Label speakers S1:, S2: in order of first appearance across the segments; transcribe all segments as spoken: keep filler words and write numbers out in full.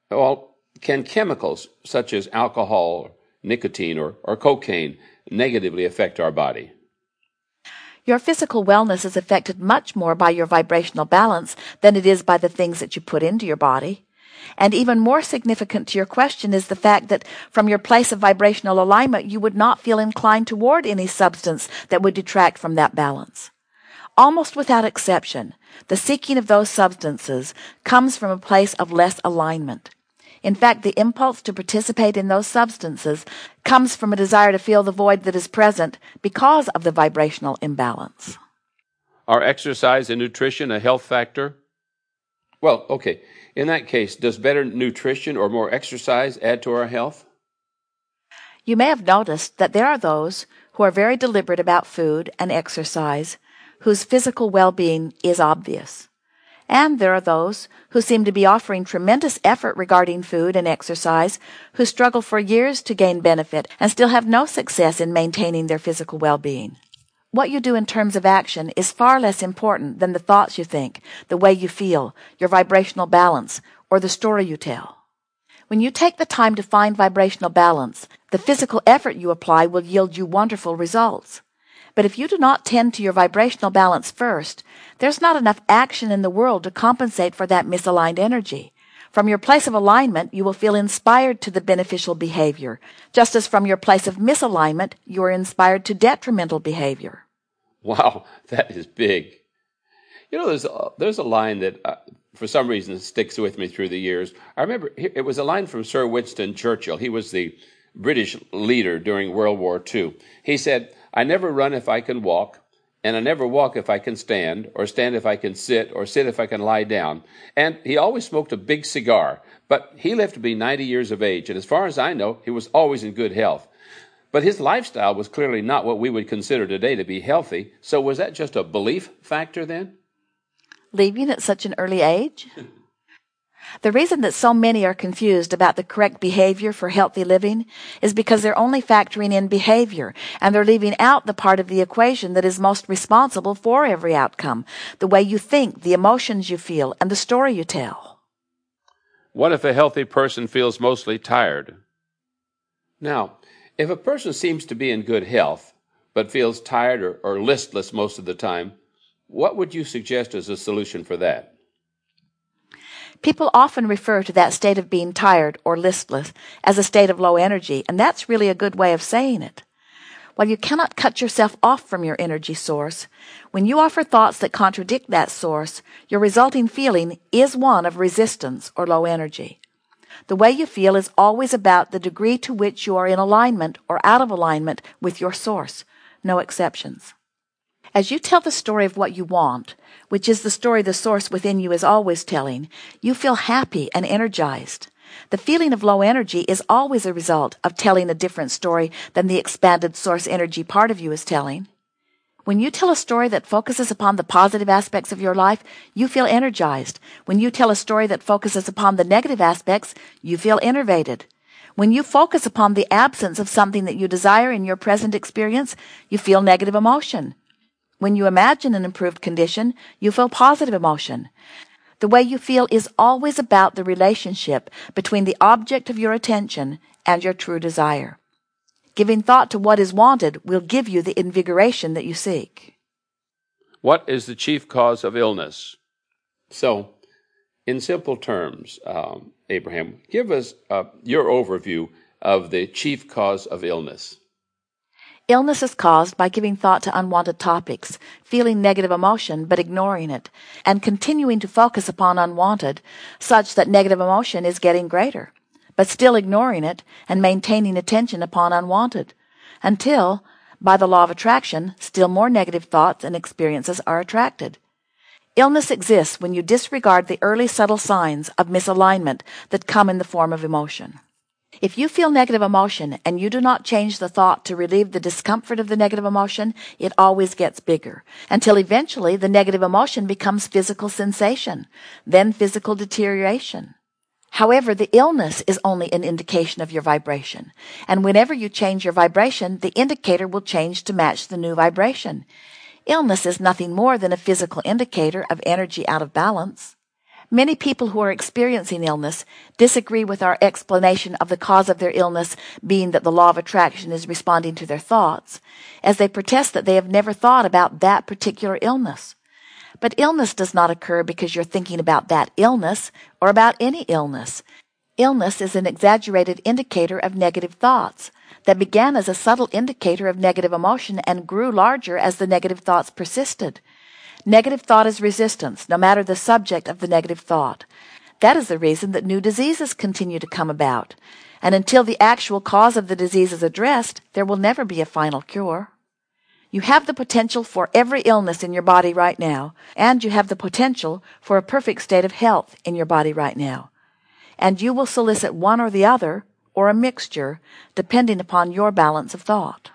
S1: Well, can chemicals such as alcohol, nicotine, or, or cocaine negatively affect our body?
S2: Your physical wellness is affected much more by your vibrational balance than it is by the things that you put into your body. And even more significant to your question is the fact that from your place of vibrational alignment, you would not feel inclined toward any substance that would detract from that balance. Almost without exception, the seeking of those substances comes from a place of less alignment. In fact, the impulse to participate in those substances comes from a desire to fill the void that is present because of the vibrational imbalance.
S1: Are exercise and nutrition a health factor? Well, okay. In that case, does better nutrition or more exercise add to our health?
S2: You may have noticed that there are those who are very deliberate about food and exercise, whose physical well-being is obvious. And there are those who seem to be offering tremendous effort regarding food and exercise, who struggle for years to gain benefit and still have no success in maintaining their physical well-being. What you do in terms of action is far less important than the thoughts you think, the way you feel, your vibrational balance, or the story you tell. When you take the time to find vibrational balance, the physical effort you apply will yield you wonderful results. But if you do not tend to your vibrational balance first, there's not enough action in the world to compensate for that misaligned energy. From your place of alignment, you will feel inspired to the beneficial behavior, just as from your place of misalignment, you are inspired to detrimental behavior.
S1: Wow, that is big. You know, there's a, there's a line that, uh, for some reason, sticks with me through the years. I remember it was a line from Sir Winston Churchill. He was the British leader during World War Two. He said, "I never run if I can walk, and I never walk if I can stand, or stand if I can sit, or sit if I can lie down." And he always smoked a big cigar, but he lived to be ninety years of age, and as far as I know, he was always in good health. But his lifestyle was clearly not what we would consider today to be healthy, so was that just a belief factor then?
S2: Leaving at such an early age? The reason that so many are confused about the correct behavior for healthy living is because they're only factoring in behavior, and they're leaving out the part of the equation that is most responsible for every outcome, the way you think, the emotions you feel, and the story you tell.
S1: What if a healthy person feels mostly tired? Now, if a person seems to be in good health, but feels tired or, or listless most of the time, what would you suggest as a solution for that?
S2: People often refer to that state of being tired or listless as a state of low energy, and that's really a good way of saying it. While you cannot cut yourself off from your energy source, when you offer thoughts that contradict that source, your resulting feeling is one of resistance or low energy. The way you feel is always about the degree to which you are in alignment or out of alignment with your source, no exceptions. As you tell the story of what you want, which is the story the source within you is always telling, you feel happy and energized. The feeling of low energy is always a result of telling a different story than the expanded source energy part of you is telling. When you tell a story that focuses upon the positive aspects of your life, you feel energized. When you tell a story that focuses upon the negative aspects, you feel enervated. When you focus upon the absence of something that you desire in your present experience, you feel negative emotion. When you imagine an improved condition, you feel positive emotion. The way you feel is always about the relationship between the object of your attention and your true desire. Giving thought to what is wanted will give you the invigoration that you seek.
S1: What is the chief cause of illness? So, in simple terms, um, Abraham, give us uh, your overview of the chief cause of illness.
S2: Illness is caused by giving thought to unwanted topics, feeling negative emotion but ignoring it, and continuing to focus upon unwanted, such that negative emotion is getting greater, but still ignoring it and maintaining attention upon unwanted, until, by the law of attraction, still more negative thoughts and experiences are attracted. Illness exists when you disregard the early subtle signs of misalignment that come in the form of emotion. If you feel negative emotion and you do not change the thought to relieve the discomfort of the negative emotion, it always gets bigger, until eventually the negative emotion becomes physical sensation, then physical deterioration. However, the illness is only an indication of your vibration, and whenever you change your vibration, the indicator will change to match the new vibration. Illness is nothing more than a physical indicator of energy out of balance. Many people who are experiencing illness disagree with our explanation of the cause of their illness being that the law of attraction is responding to their thoughts, as they protest that they have never thought about that particular illness. But illness does not occur because you're thinking about that illness or about any illness. Illness is an exaggerated indicator of negative thoughts that began as a subtle indicator of negative emotion and grew larger as the negative thoughts persisted. Negative thought is resistance, no matter the subject of the negative thought. That is the reason that new diseases continue to come about. And until the actual cause of the disease is addressed, there will never be a final cure. You have the potential for every illness in your body right now, and you have the potential for a perfect state of health in your body right now. And you will solicit one or the other, or a mixture, depending upon your balance of thought.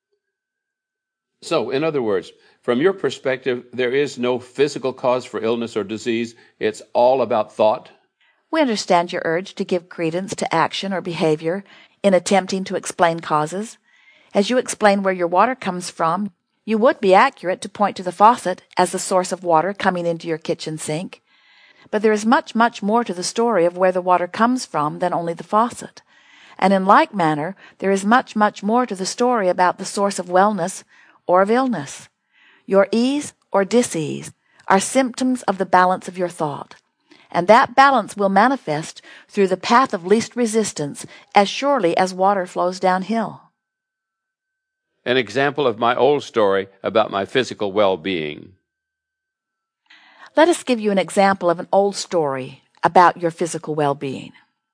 S1: So, in other words, from your perspective, there is no physical cause for illness or disease. It's all about thought.
S2: We understand your urge to give credence to action or behavior in attempting to explain causes. As you explain where your water comes from, you would be accurate to point to the faucet as the source of water coming into your kitchen sink. But there is much, much more to the story of where the water comes from than only the faucet. And in like manner, there is much, much more to the story about the source of wellness or of illness. Your ease or dis-ease are symptoms of the balance of your thought, and that balance will manifest through the path of least resistance as surely as water flows downhill.
S1: An example of my old story about my physical well-being.
S2: Let us give you an example of an old story about your physical well-being.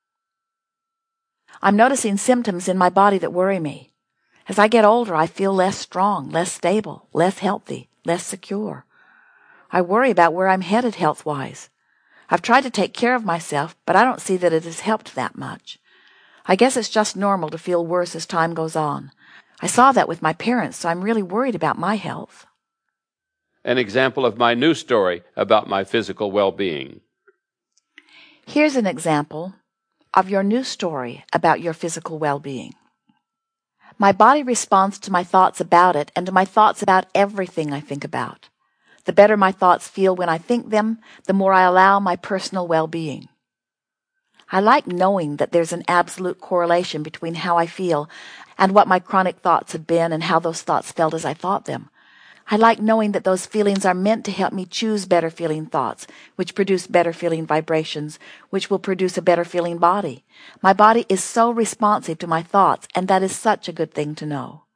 S2: I'm noticing symptoms in my body that worry me. As I get older, I feel less strong, less stable, less healthy, less secure. I worry about where I'm headed health-wise. I've tried to take care of myself, but I don't see that it has helped that much. I guess it's just normal to feel worse as time goes on. I saw that with my parents, so I'm really worried about my health.
S1: An example of my new story about my physical well-being.
S2: Here's an example of your new story about your physical well-being. My body responds to my thoughts about it and to my thoughts about everything I think about. The better my thoughts feel when I think them, the more I allow my personal well-being. I like knowing that there's an absolute correlation between how I feel and what my chronic thoughts have been and how those thoughts felt as I thought them. I like knowing that those feelings are meant to help me choose better feeling thoughts, which produce better feeling vibrations, which will produce a better feeling body. My body is so responsive to my thoughts, and that is such a good thing to know.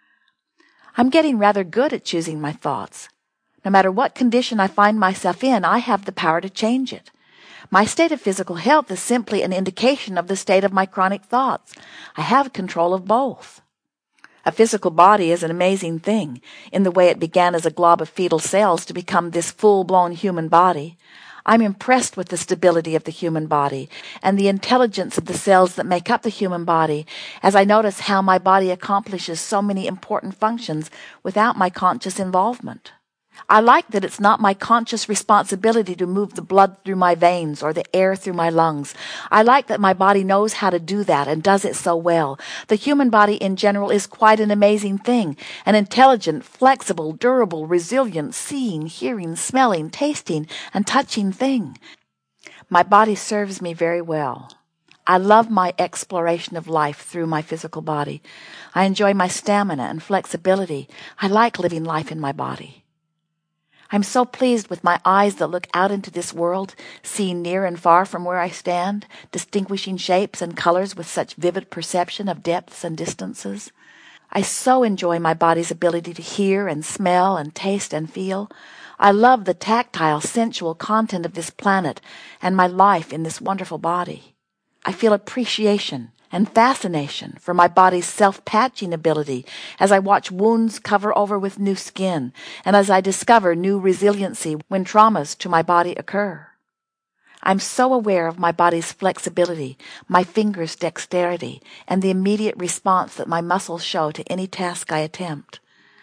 S2: I'm getting rather good at choosing my thoughts. No matter what condition I find myself in, I have the power to change it. My state of physical health is simply an indication of the state of my chronic thoughts. I have control of both. A physical body is an amazing thing, in the way it began as a glob of fetal cells to become this full-blown human body. I'm impressed with the stability of the human body and the intelligence of the cells that make up the human body, as I notice how my body accomplishes so many important functions without my conscious involvement. I like that it's not my conscious responsibility to move the blood through my veins or the air through my lungs. I like that my body knows how to do that and does it so well. The human body in general is quite an amazing thing, an intelligent, flexible, durable, resilient, seeing, hearing, smelling, tasting, and touching thing. My body serves me very well. I love my exploration of life through my physical body. I enjoy my stamina and flexibility. I like living life in my body. I'm so pleased with my eyes that look out into this world, seeing near and far from where I stand, distinguishing shapes and colors with such vivid perception of depths and distances. I so enjoy my body's ability to hear and smell and taste and feel. I love the tactile, sensual content of this planet and my life in this wonderful body. I feel appreciation and fascination for my body's self-patching ability as I watch wounds cover over with new skin and as I discover new resiliency when traumas to my body occur. I'm so aware of my body's flexibility, my fingers' dexterity, and the immediate response that my muscles show to any task I attempt.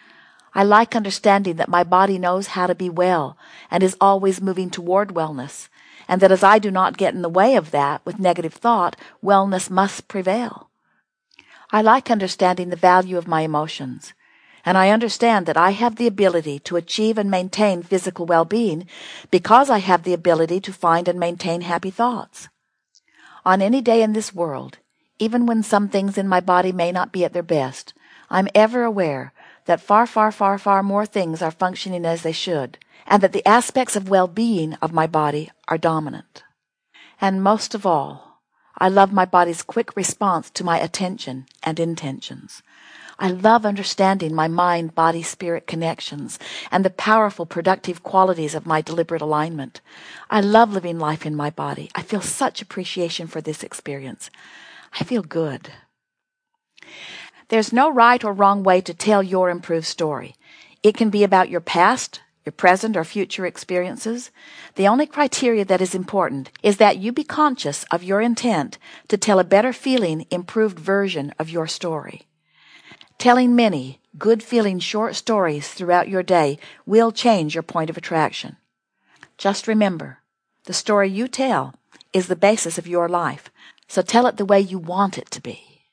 S2: I like understanding that my body knows how to be well and is always moving toward wellness, and that as I do not get in the way of that with negative thought, wellness must prevail. I like understanding the value of my emotions. And I understand that I have the ability to achieve and maintain physical well-being because I have the ability to find and maintain happy thoughts. On any day in this world, even when some things in my body may not be at their best, I'm ever aware that far, far, far, far more things are functioning as they should, and that the aspects of well-being of my body are dominant. And most of all, I love my body's quick response to my attention and intentions. I love understanding my mind-body-spirit connections and the powerful productive qualities of my deliberate alignment. I love living life in my body. I feel such appreciation for this experience. I feel good. There's no right or wrong way to tell your improved story. It can be about your past, your present or future experiences. The only criteria that is important is that you be conscious of your intent to tell a better feeling, improved version of your story. Telling many good-feeling short stories throughout your day will change your point of attraction. Just remember, the story you tell is the basis of your life, so tell it the way you want it to be.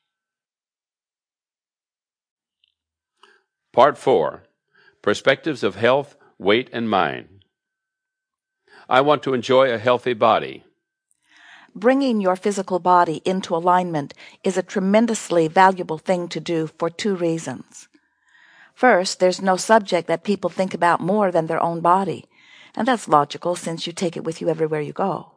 S1: Part four. Perspectives of Health, Weight, and Mind. I want to enjoy a healthy body.
S2: Bringing your physical body into alignment is a tremendously valuable thing to do for two reasons. First, there's no subject that people think about more than their own body, and that's logical since you take it with you everywhere you go.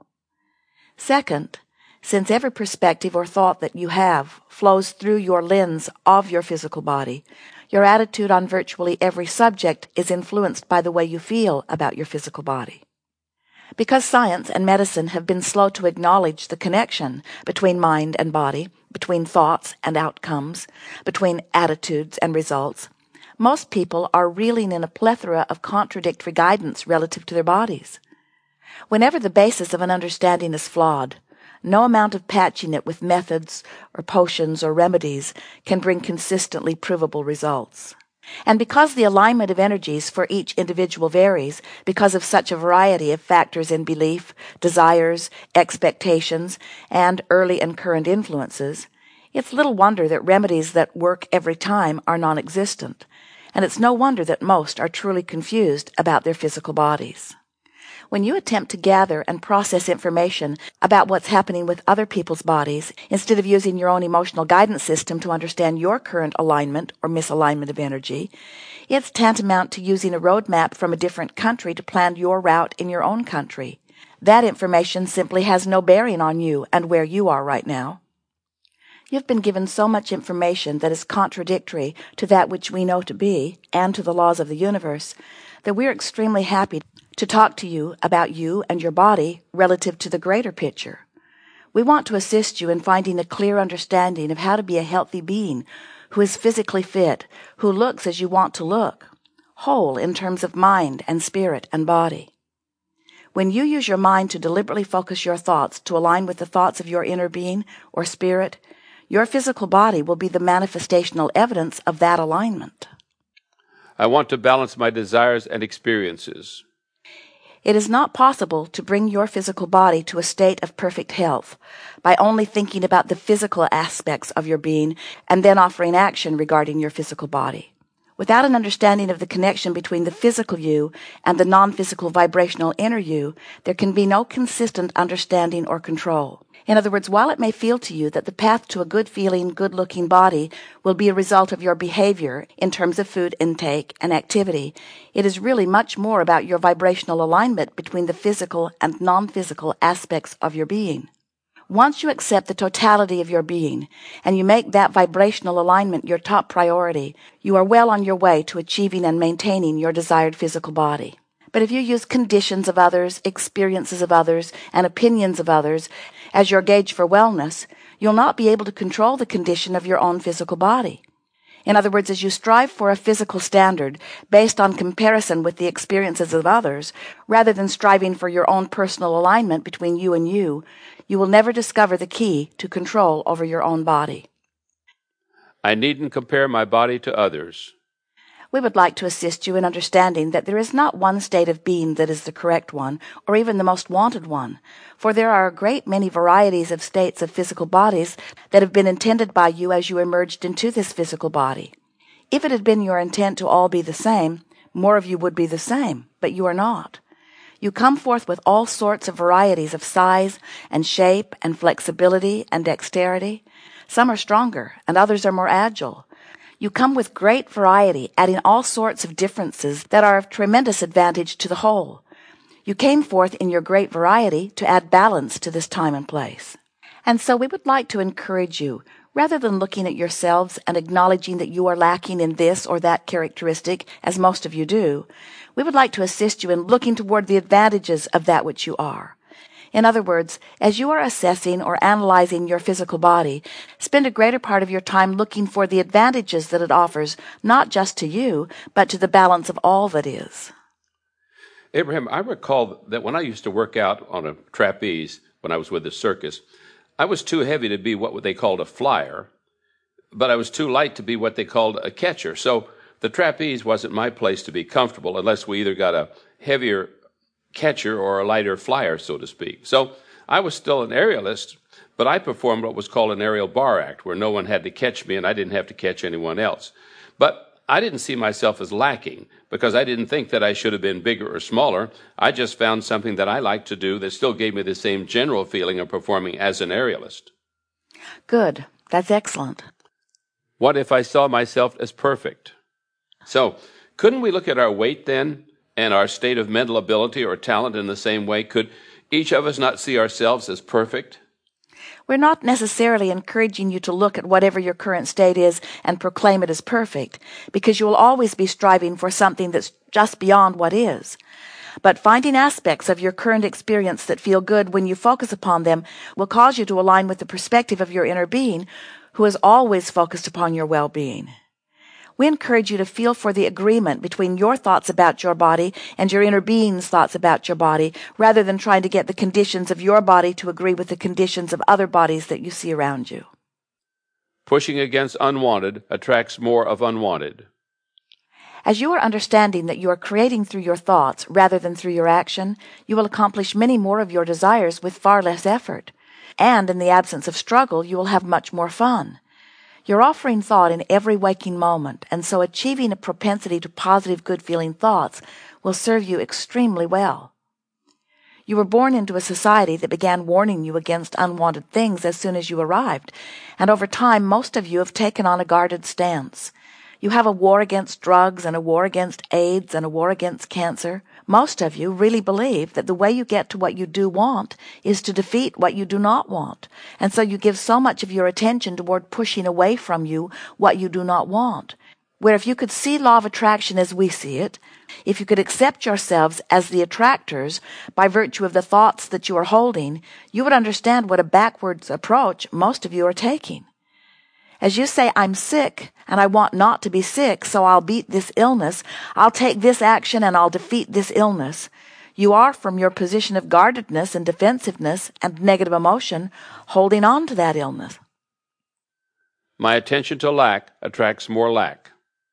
S2: Second, since every perspective or thought that you have flows through your lens of your physical body, your attitude on virtually every subject is influenced by the way you feel about your physical body. Because science and medicine have been slow to acknowledge the connection between mind and body, between thoughts and outcomes, between attitudes and results, most people are reeling in a plethora of contradictory guidance relative to their bodies. Whenever the basis of an understanding is flawed, no amount of patching it with methods or potions or remedies can bring consistently provable results. And because the alignment of energies for each individual varies because of such a variety of factors in belief, desires, expectations, and early and current influences, it's little wonder that remedies that work every time are non-existent, and it's no wonder that most are truly confused about their physical bodies. When you attempt to gather and process information about what's happening with other people's bodies, instead of using your own emotional guidance system to understand your current alignment or misalignment of energy, it's tantamount to using a roadmap from a different country to plan your route in your own country. That information simply has no bearing on you and where you are right now. You've been given so much information that is contradictory to that which we know to be, and to the laws of the universe, that we're extremely happy to talk to you about you and your body relative to the greater picture. We want to assist you in finding a clear understanding of how to be a healthy being who is physically fit, who looks as you want to look, whole in terms of mind and spirit and body. When you use your mind to deliberately focus your thoughts to align with the thoughts of your inner being or spirit, your physical body will be the manifestational evidence of that alignment.
S1: I want to balance my desires and experiences.
S2: It is not possible to bring your physical body to a state of perfect health by only thinking about the physical aspects of your being and then offering action regarding your physical body. Without an understanding of the connection between the physical you and the non-physical vibrational inner you, there can be no consistent understanding or control. In other words, while it may feel to you that the path to a good-feeling, good-looking body will be a result of your behavior in terms of food intake and activity, it is really much more about your vibrational alignment between the physical and non-physical aspects of your being. Once you accept the totality of your being, and you make that vibrational alignment your top priority, you are well on your way to achieving and maintaining your desired physical body. But if you use conditions of others, experiences of others, and opinions of others as your gauge for wellness, you'll not be able to control the condition of your own physical body. In other words, as you strive for a physical standard based on comparison with the experiences of others, rather than striving for your own personal alignment between you and you, you will never discover the key to control over your own body.
S1: I needn't compare my body to others.
S2: We would like to assist you in understanding that there is not one state of being that is the correct one, or even the most wanted one, for there are a great many varieties of states of physical bodies that have been intended by you as you emerged into this physical body. If it had been your intent to all be the same, more of you would be the same, but you are not. You come forth with all sorts of varieties of size and shape and flexibility and dexterity. Some are stronger and others are more agile. You come with great variety, adding all sorts of differences that are of tremendous advantage to the whole. You came forth in your great variety to add balance to this time and place. And so we would like to encourage you, rather than looking at yourselves and acknowledging that you are lacking in this or that characteristic, as most of you do, we would like to assist you in looking toward the advantages of that which you are. In other words, as you are assessing or analyzing your physical body, spend a greater part of your time looking for the advantages that it offers, not just to you, but to the balance of all that is.
S1: Abraham, I recall that when I used to work out on a trapeze, when I was with the circus, I was too heavy to be what they called a flyer, but I was too light to be what they called a catcher. So the trapeze wasn't my place to be comfortable unless we either got a heavier catcher or a lighter flyer, so to speak. So I was still an aerialist, but I performed what was called an aerial bar act, where no one had to catch me and I didn't have to catch anyone else. But I didn't see myself as lacking because I didn't think that I should have been bigger or smaller. I just found something that I liked to do that still gave me the same general feeling of performing as an aerialist.
S2: Good. That's excellent.
S1: What if I saw myself as perfect? So, couldn't we look at our weight then and our state of mental ability or talent in the same way? Could each of us not see ourselves as perfect?
S2: We're not necessarily encouraging you to look at whatever your current state is and proclaim it as perfect, because you will always be striving for something that's just beyond what is. But finding aspects of your current experience that feel good when you focus upon them will cause you to align with the perspective of your inner being, who is always focused upon your well-being. We encourage you to feel for the agreement between your thoughts about your body and your inner being's thoughts about your body, rather than trying to get the conditions of your body to agree with the conditions of other bodies that you see around you.
S1: Pushing against unwanted attracts more of unwanted.
S2: As you are understanding that you are creating through your thoughts rather than through your action, you will accomplish many more of your desires with far less effort. And in the absence of struggle, you will have much more fun. You're offering thought in every waking moment, and so achieving a propensity to positive, good-feeling thoughts will serve you extremely well. You were born into a society that began warning you against unwanted things as soon as you arrived, and over time most of you have taken on a guarded stance. You have a war against drugs and a war against AIDS and a war against cancer. Most of you really believe that the way you get to what you do want is to defeat what you do not want, and so you give so much of your attention toward pushing away from you what you do not want. Where if you could see law of attraction as we see it, if you could accept yourselves as the attractors by virtue of the thoughts that you are holding, you would understand what a backwards approach most of you are taking. As you say, I'm sick, and I want not to be sick, so I'll beat this illness, I'll take this action and I'll defeat this illness. You are, from your position of guardedness and defensiveness and negative emotion, holding on to that illness.
S1: My attention to lack attracts more lack.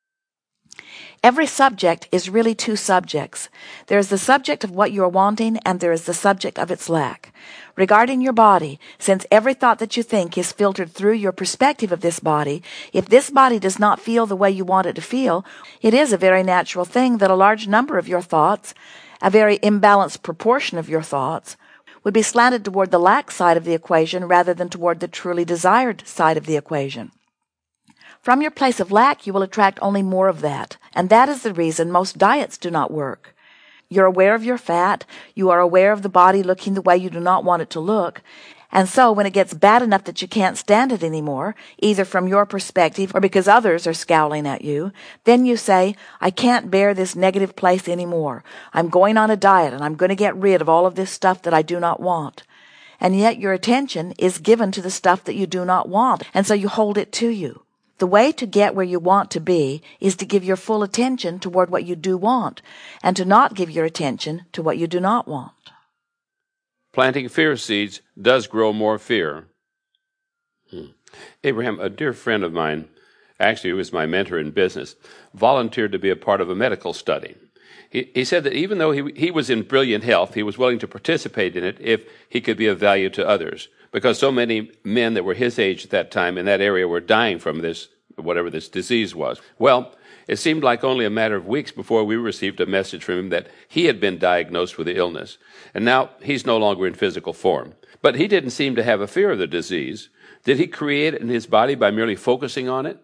S2: Every subject is really two subjects. There is the subject of what you are wanting, and there is the subject of its lack. Regarding your body, since every thought that you think is filtered through your perspective of this body, if this body does not feel the way you want it to feel, it is a very natural thing that a large number of your thoughts, a very imbalanced proportion of your thoughts, would be slanted toward the lack side of the equation rather than toward the truly desired side of the equation. From your place of lack, you will attract only more of that, and that is the reason most diets do not work. You're aware of your fat, you are aware of the body looking the way you do not want it to look, and so when it gets bad enough that you can't stand it anymore, either from your perspective or because others are scowling at you, then you say, I can't bear this negative place anymore. I'm going on a diet and I'm going to get rid of all of this stuff that I do not want. And yet your attention is given to the stuff that you do not want, and so you hold it to you. The way to get where you want to be is to give your full attention toward what you do want, and to not give your attention to what you do not want.
S1: Planting fear seeds does grow more fear. Hmm. Abraham, a dear friend of mine, actually who was my mentor in business, volunteered to be a part of a medical study. He, he said that even though he, he was in brilliant health, he was willing to participate in it if he could be of value to others, because so many men that were his age at that time in that area were dying from this whatever this disease was. Well, it seemed like only a matter of weeks before we received a message from him that he had been diagnosed with the illness, and now he's no longer in physical form. But he didn't seem to have a fear of the disease. Did he create it in his body by merely focusing on it?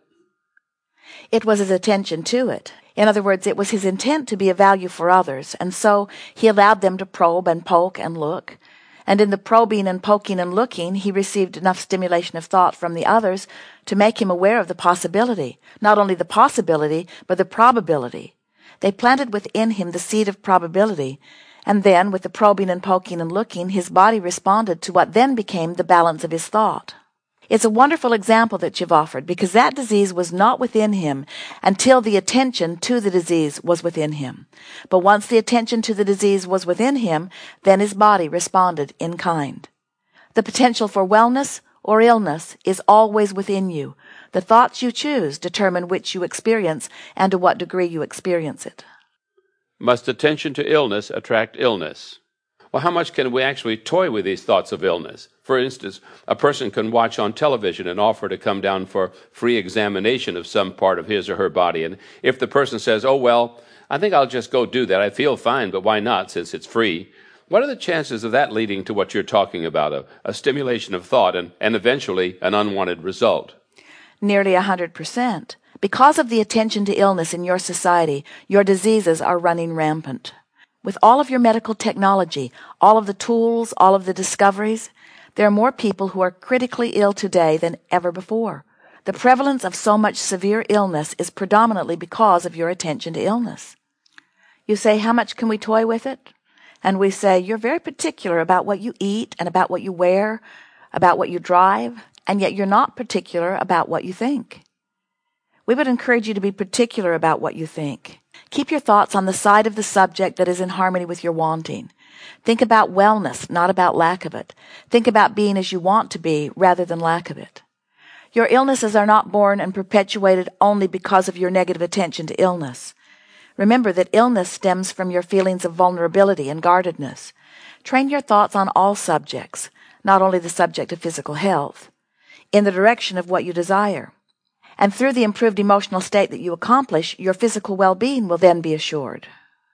S2: It was his attention to it. In other words, it was his intent to be of value for others, and so he allowed them to probe and poke and look. And in the probing and poking and looking, he received enough stimulation of thought from the others to make him aware of the possibility. Not only the possibility, but the probability. They planted within him the seed of probability, and then, with the probing and poking and looking, his body responded to what then became the balance of his thought. It's a wonderful example that you've offered, because that disease was not within him until the attention to the disease was within him. But once the attention to the disease was within him, then his body responded in kind. The potential for wellness or illness is always within you. The thoughts you choose determine which you experience and to what degree you experience it.
S1: Must attention to illness attract illness? Well, how much can we actually toy with these thoughts of illness? For instance, a person can watch on television and offer to come down for free examination of some part of his or her body. And if the person says, oh, well, I think I'll just go do that. I feel fine, but why not, since it's free? What are the chances of that leading to what you're talking about, a, a stimulation of thought and, and eventually an unwanted result?
S2: Nearly a hundred percent. Because of the attention to illness in your society, your diseases are running rampant. With all of your medical technology, all of the tools, all of the discoveries, there are more people who are critically ill today than ever before. The prevalence of so much severe illness is predominantly because of your attention to illness. You say, how much can we toy with it? And we say, you're very particular about what you eat and about what you wear, about what you drive, and yet you're not particular about what you think. We would encourage you to be particular about what you think. Keep your thoughts on the side of the subject that is in harmony with your wanting. Think about wellness, not about lack of it. Think about being as you want to be rather than lack of it. Your illnesses are not born and perpetuated only because of your negative attention to illness. Remember that illness stems from your feelings of vulnerability and guardedness. Train your thoughts on all subjects, not only the subject of physical health, in the direction of what you desire. And through the improved emotional state that you accomplish, your physical well-being will then be assured.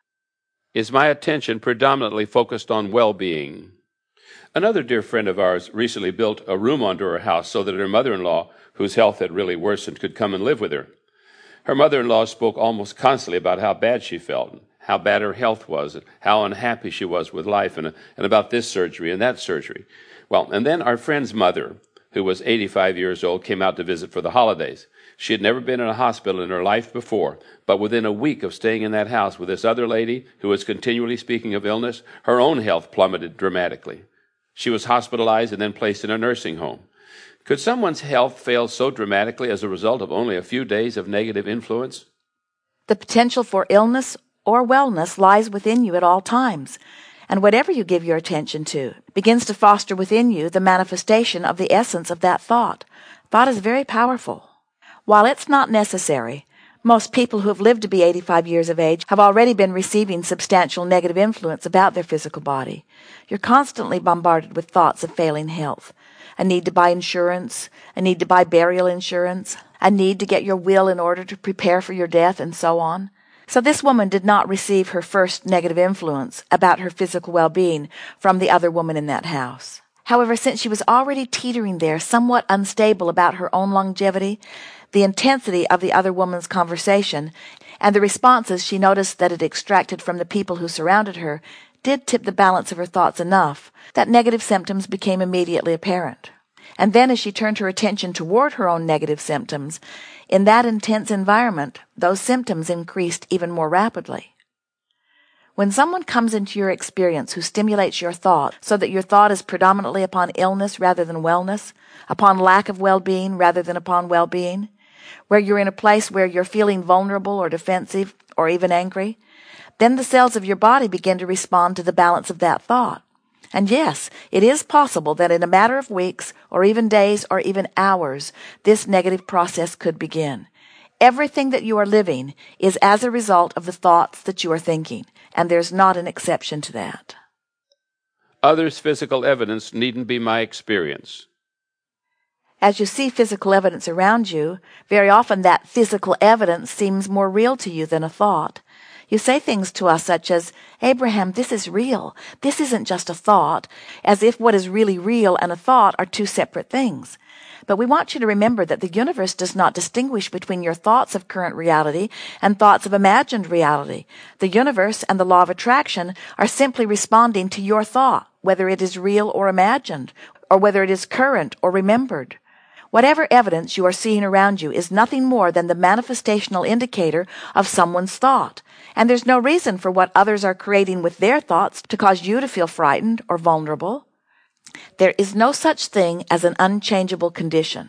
S1: Is my attention predominantly focused on well-being? Another dear friend of ours recently built a room onto her house so that her mother-in-law, whose health had really worsened, could come and live with her. Her mother-in-law spoke almost constantly about how bad she felt, and how bad her health was, and how unhappy she was with life, and, and about this surgery and that surgery. Well, and then our friend's mother, who was eighty-five years old, came out to visit for the holidays. She had never been in a hospital in her life before, but within a week of staying in that house with this other lady who was continually speaking of illness, her own health plummeted dramatically. She was hospitalized and then placed in a nursing home. Could someone's health fail so dramatically as a result of only a few days of negative influence?
S2: The potential for illness or wellness lies within you at all times, and whatever you give your attention to begins to foster within you the manifestation of the essence of that thought. Thought is very powerful. While it's not necessary, most people who have lived to be eighty-five years of age have already been receiving substantial negative influence about their physical body. You're constantly bombarded with thoughts of failing health, a need to buy insurance, a need to buy burial insurance, a need to get your will in order to prepare for your death, and so on. So this woman did not receive her first negative influence about her physical well-being from the other woman in that house. However, since she was already teetering there, somewhat unstable about her own longevity, the intensity of the other woman's conversation, and the responses she noticed that it extracted from the people who surrounded her, did tip the balance of her thoughts enough that negative symptoms became immediately apparent. And then as she turned her attention toward her own negative symptoms, in that intense environment, those symptoms increased even more rapidly. When someone comes into your experience who stimulates your thought so that your thought is predominantly upon illness rather than wellness, upon lack of well-being rather than upon well-being, where you're in a place where you're feeling vulnerable or defensive or even angry, then the cells of your body begin to respond to the balance of that thought. And yes, it is possible that in a matter of weeks or even days or even hours, this negative process could begin. Everything that you are living is as a result of the thoughts that you are thinking, and there's not an exception to that.
S1: Others' physical evidence needn't be my experience.
S2: As you see physical evidence around you, very often that physical evidence seems more real to you than a thought. You say things to us such as, "Abraham, this is real. This isn't just a thought," as if what is really real and a thought are two separate things. But we want you to remember that the universe does not distinguish between your thoughts of current reality and thoughts of imagined reality. The universe and the law of attraction are simply responding to your thought, whether it is real or imagined, or whether it is current or remembered. Whatever evidence you are seeing around you is nothing more than the manifestational indicator of someone's thought, and there's no reason for what others are creating with their thoughts to cause you to feel frightened or vulnerable. There is no such thing as an unchangeable condition.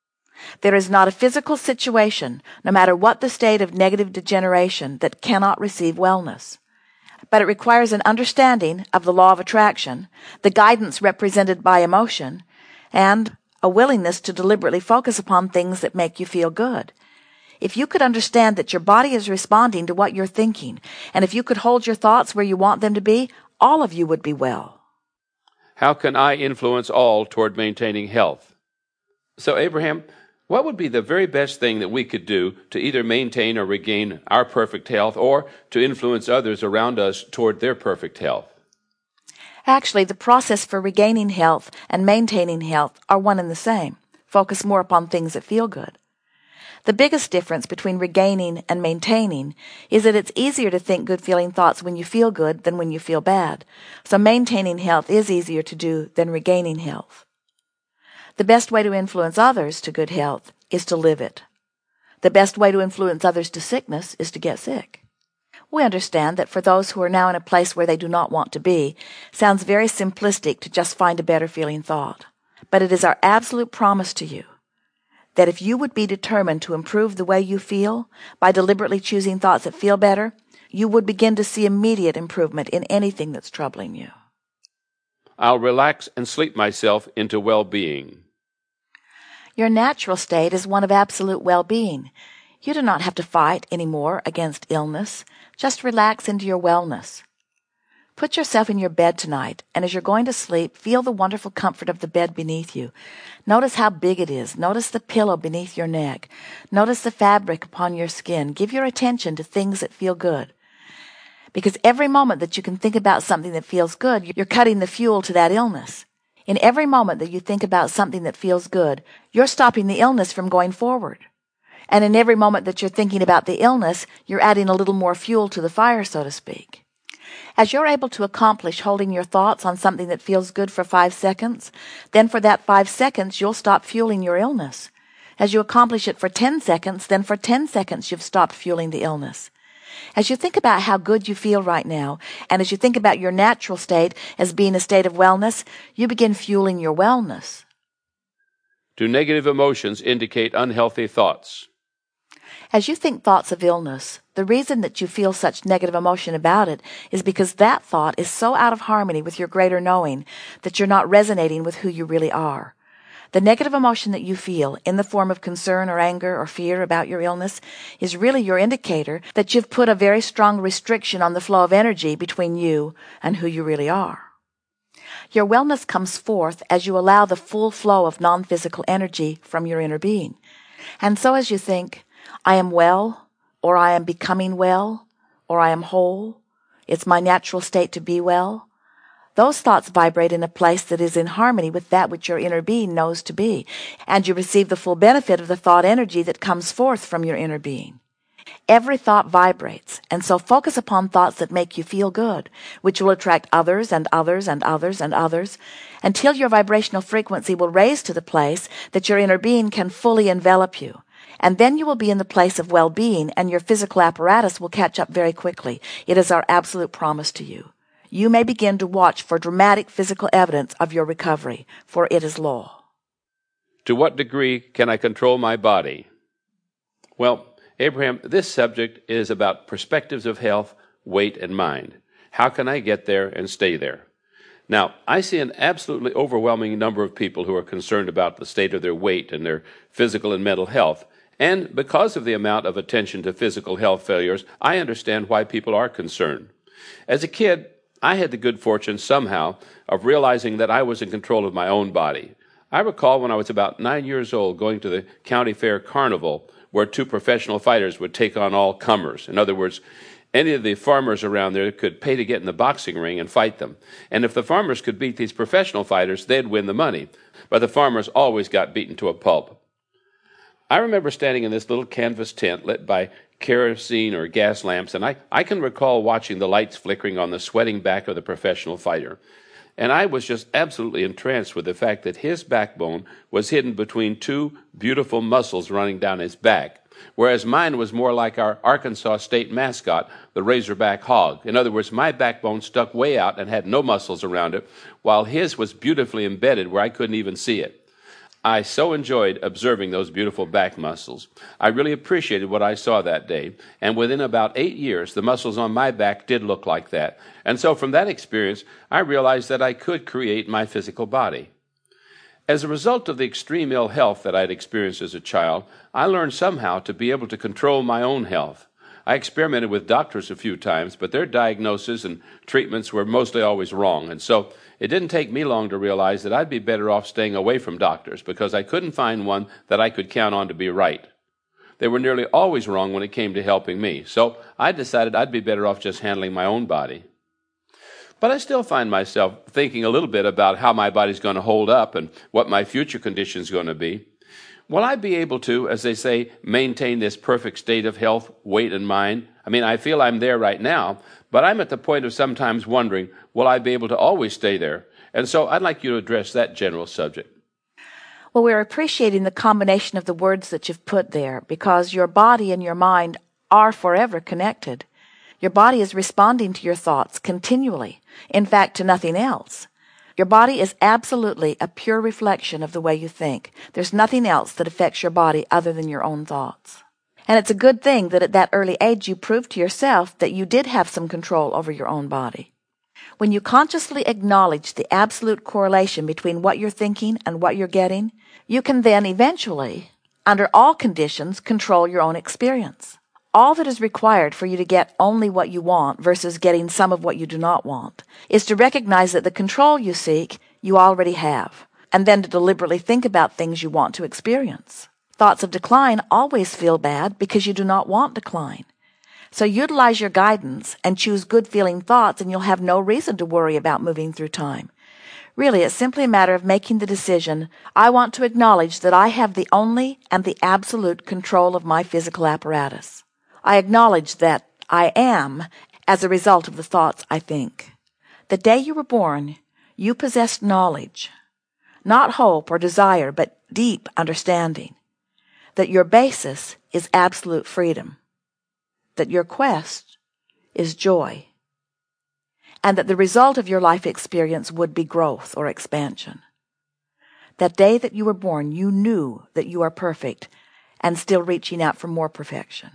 S2: There is not a physical situation, no matter what the state of negative degeneration, that cannot receive wellness. But it requires an understanding of the law of attraction, the guidance represented by emotion, and a willingness to deliberately focus upon things that make you feel good. If you could understand that your body is responding to what you're thinking, and if you could hold your thoughts where you want them to be, all of you would be well.
S1: How can I influence all toward maintaining health? So, Abraham, what would be the very best thing that we could do to either maintain or regain our perfect health or to influence others around us toward their perfect health?
S2: Actually, the process for regaining health and maintaining health are one and the same. Focus more upon things that feel good. The biggest difference between regaining and maintaining is that it's easier to think good-feeling thoughts when you feel good than when you feel bad. So maintaining health is easier to do than regaining health. The best way to influence others to good health is to live it. The best way to influence others to sickness is to get sick. We understand that for those who are now in a place where they do not want to be, sounds very simplistic to just find a better feeling thought. But it is our absolute promise to you that if you would be determined to improve the way you feel by deliberately choosing thoughts that feel better, you would begin to see immediate improvement in anything that's troubling you.
S1: I'll relax and sleep myself into well-being.
S2: Your natural state is one of absolute well-being. You do not have to fight anymore against illness. Just relax into your wellness. Put yourself in your bed tonight, and as you're going to sleep, feel the wonderful comfort of the bed beneath you. Notice how big it is. Notice the pillow beneath your neck. Notice the fabric upon your skin. Give your attention to things that feel good. Because every moment that you can think about something that feels good, you're cutting the fuel to that illness. In every moment that you think about something that feels good, you're stopping the illness from going forward. And in every moment that you're thinking about the illness, you're adding a little more fuel to the fire, so to speak. As you're able to accomplish holding your thoughts on something that feels good for five seconds, then for that five seconds, you'll stop fueling your illness. As you accomplish it for ten seconds, then for ten seconds, you've stopped fueling the illness. As you think about how good you feel right now, and as you think about your natural state as being a state of wellness, you begin fueling your wellness.
S1: Do negative emotions indicate unhealthy thoughts?
S2: As you think thoughts of illness, the reason that you feel such negative emotion about it is because that thought is so out of harmony with your greater knowing that you're not resonating with who you really are. The negative emotion that you feel in the form of concern or anger or fear about your illness is really your indicator that you've put a very strong restriction on the flow of energy between you and who you really are. Your wellness comes forth as you allow the full flow of non-physical energy from your inner being. And so as you think, I am well, or I am becoming well, or I am whole, it's my natural state to be well, those thoughts vibrate in a place that is in harmony with that which your inner being knows to be, and you receive the full benefit of the thought energy that comes forth from your inner being. Every thought vibrates, and so focus upon thoughts that make you feel good, which will attract others and others and others and others, until your vibrational frequency will raise to the place that your inner being can fully envelop you. And then you will be in the place of well-being, and your physical apparatus will catch up very quickly. It is our absolute promise to you. You may begin to watch for dramatic physical evidence of your recovery, for it is law.
S1: To what degree can I control my body? Well, Abraham, this subject is about perspectives of health, weight, and mind. How can I get there and stay there? Now, I see an absolutely overwhelming number of people who are concerned about the state of their weight and their physical and mental health. And because of the amount of attention to physical health failures, I understand why people are concerned. As a kid, I had the good fortune somehow of realizing that I was in control of my own body. I recall when I was about nine years old going to the county fair carnival where two professional fighters would take on all comers. In other words, any of the farmers around there could pay to get in the boxing ring and fight them. And if the farmers could beat these professional fighters, they'd win the money. But the farmers always got beaten to a pulp. I remember standing in this little canvas tent lit by kerosene or gas lamps, and I, I can recall watching the lights flickering on the sweating back of the professional fighter. And I was just absolutely entranced with the fact that his backbone was hidden between two beautiful muscles running down his back, whereas mine was more like our Arkansas state mascot, the Razorback hog. In other words, my backbone stuck way out and had no muscles around it, while his was beautifully embedded where I couldn't even see it. I so enjoyed observing those beautiful back muscles. I really appreciated what I saw that day, and within about eight years, the muscles on my back did look like that. And so from that experience, I realized that I could create my physical body. As a result of the extreme ill health that I had experienced as a child, I learned somehow to be able to control my own health. I experimented with doctors a few times, but their diagnoses and treatments were mostly always wrong, and so it didn't take me long to realize that I'd be better off staying away from doctors because I couldn't find one that I could count on to be right. They were nearly always wrong when it came to helping me, so I decided I'd be better off just handling my own body. But I still find myself thinking a little bit about how my body's going to hold up and what my future condition's going to be. Will I be able to, as they say, maintain this perfect state of health, weight, and mind? I mean, I feel I'm there right now, but I'm at the point of sometimes wondering, will I be able to always stay there? And so I'd like you to address that general subject.
S2: Well, we're appreciating the combination of the words that you've put there because your body and your mind are forever connected. Your body is responding to your thoughts continually, in fact, to nothing else. Your body is absolutely a pure reflection of the way you think. There's nothing else that affects your body other than your own thoughts. And it's a good thing that at that early age you proved to yourself that you did have some control over your own body. When you consciously acknowledge the absolute correlation between what you're thinking and what you're getting, you can then eventually, under all conditions, control your own experience. All that is required for you to get only what you want versus getting some of what you do not want is to recognize that the control you seek, you already have, and then to deliberately think about things you want to experience. Thoughts of decline always feel bad because you do not want decline. So utilize your guidance and choose good-feeling thoughts, and you'll have no reason to worry about moving through time. Really, it's simply a matter of making the decision, I want to acknowledge that I have the only and the absolute control of my physical apparatus. I acknowledge that I am as a result of the thoughts I think. The day you were born, you possessed knowledge, not hope or desire, but deep understanding, that your basis is absolute freedom, that your quest is joy, and that the result of your life experience would be growth or expansion. That day that you were born, you knew that you are perfect and still reaching out for more perfection.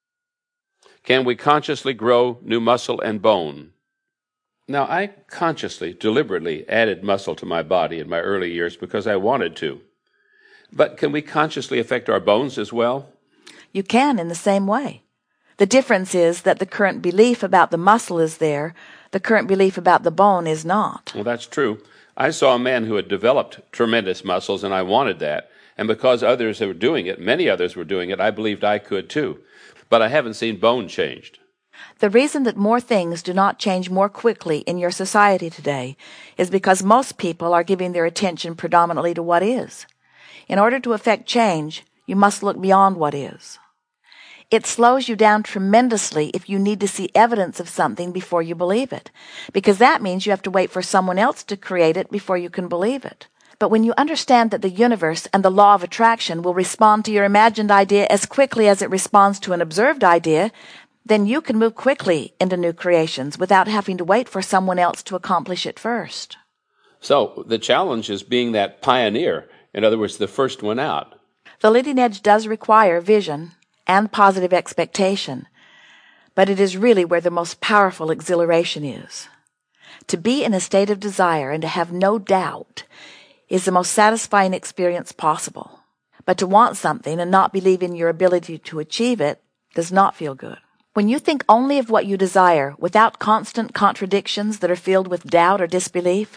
S1: Can we consciously grow new muscle and bone? Now, I consciously, deliberately added muscle to my body in my early years because I wanted to. But can we consciously affect our bones as well?
S2: You can in the same way. The difference is that the current belief about the muscle is there, the current belief about the bone is not.
S1: Well, that's true. I saw a man who had developed tremendous muscles, and I wanted that. And because others were doing it, many others were doing it, I believed I could too. But I haven't seen bone changed.
S2: The reason that more things do not change more quickly in your society today is because most people are giving their attention predominantly to what is. In order to effect change, you must look beyond what is. It slows you down tremendously if you need to see evidence of something before you believe it, because that means you have to wait for someone else to create it before you can believe it. But when you understand that the universe and the law of attraction will respond to your imagined idea as quickly as it responds to an observed idea, then you can move quickly into new creations without having to wait for someone else to accomplish it first.
S1: So the challenge is being that pioneer, in other words, the first one out.
S2: The leading edge does require vision and positive expectation, but it is really where the most powerful exhilaration is. To be in a state of desire and to have no doubt is the most satisfying experience possible. But to want something and not believe in your ability to achieve it does not feel good. When you think only of what you desire without constant contradictions that are filled with doubt or disbelief,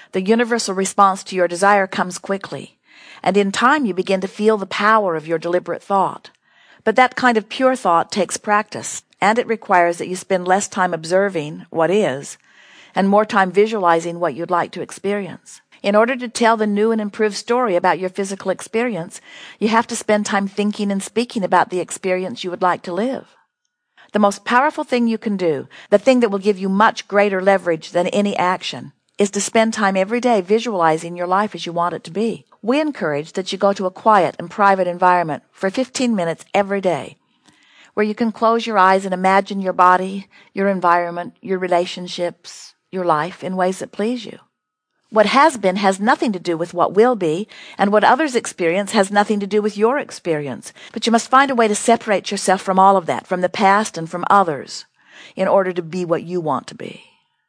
S2: The universal response to your desire comes quickly, and in time you begin to feel the power of your deliberate thought. But that kind of pure thought takes practice, and it requires that you spend less time observing what is and more time visualizing what you'd like to experience. In order to tell the new and improved story about your physical experience, you have to spend time thinking and speaking about the experience you would like to live. The most powerful thing you can do, the thing that will give you much greater leverage than any action, is to spend time every day visualizing your life as you want it to be. We encourage that you go to a quiet and private environment for fifteen minutes every day, where you can close your eyes and imagine your body, your environment, your relationships, your life in ways that please you. What has been has nothing to do with what will be, and what others experience has nothing to do with your experience. But you must find a way to separate yourself from all of that, from the past and from others, in order to be what you want to be.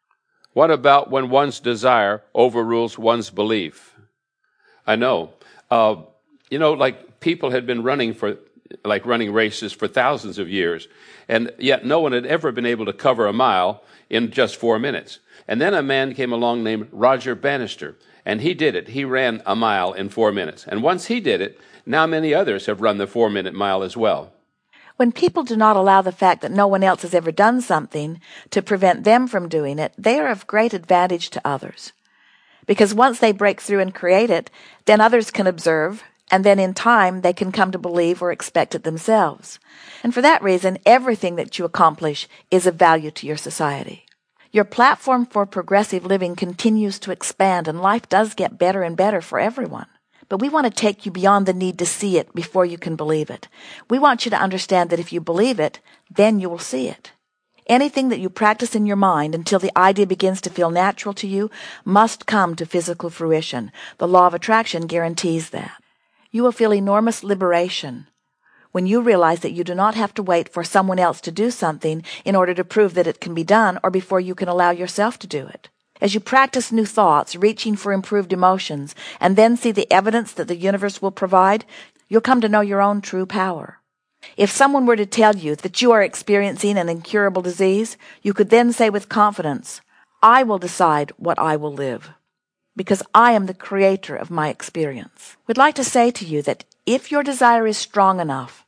S1: What about when one's desire overrules one's belief? I know. Uh, you know, like people had been running for, like running races for thousands of years, and yet no one had ever been able to cover a mile in just four minutes. And then a man came along named Roger Bannister, and he did it. He ran a mile in four minutes. And once he did it, now many others have run the four-minute mile as well.
S2: When people do not allow the fact that no one else has ever done something to prevent them from doing it, they are of great advantage to others. Because once they break through and create it, then others can observe, and then in time they can come to believe or expect it themselves. And for that reason, everything that you accomplish is of value to your society. Your platform for progressive living continues to expand, and life does get better and better for everyone. But we want to take you beyond the need to see it before you can believe it. We want you to understand that if you believe it, then you will see it. Anything that you practice in your mind until the idea begins to feel natural to you must come to physical fruition. The law of attraction guarantees that. You will feel enormous liberation when you realize that you do not have to wait for someone else to do something in order to prove that it can be done, or before you can allow yourself to do it. As you practice new thoughts, reaching for improved emotions, and then see the evidence that the universe will provide, you'll come to know your own true power. If someone were to tell you that you are experiencing an incurable disease, you could then say with confidence, "I will decide what I will live, because I am the creator of my experience." We'd like to say to you that if your desire is strong enough,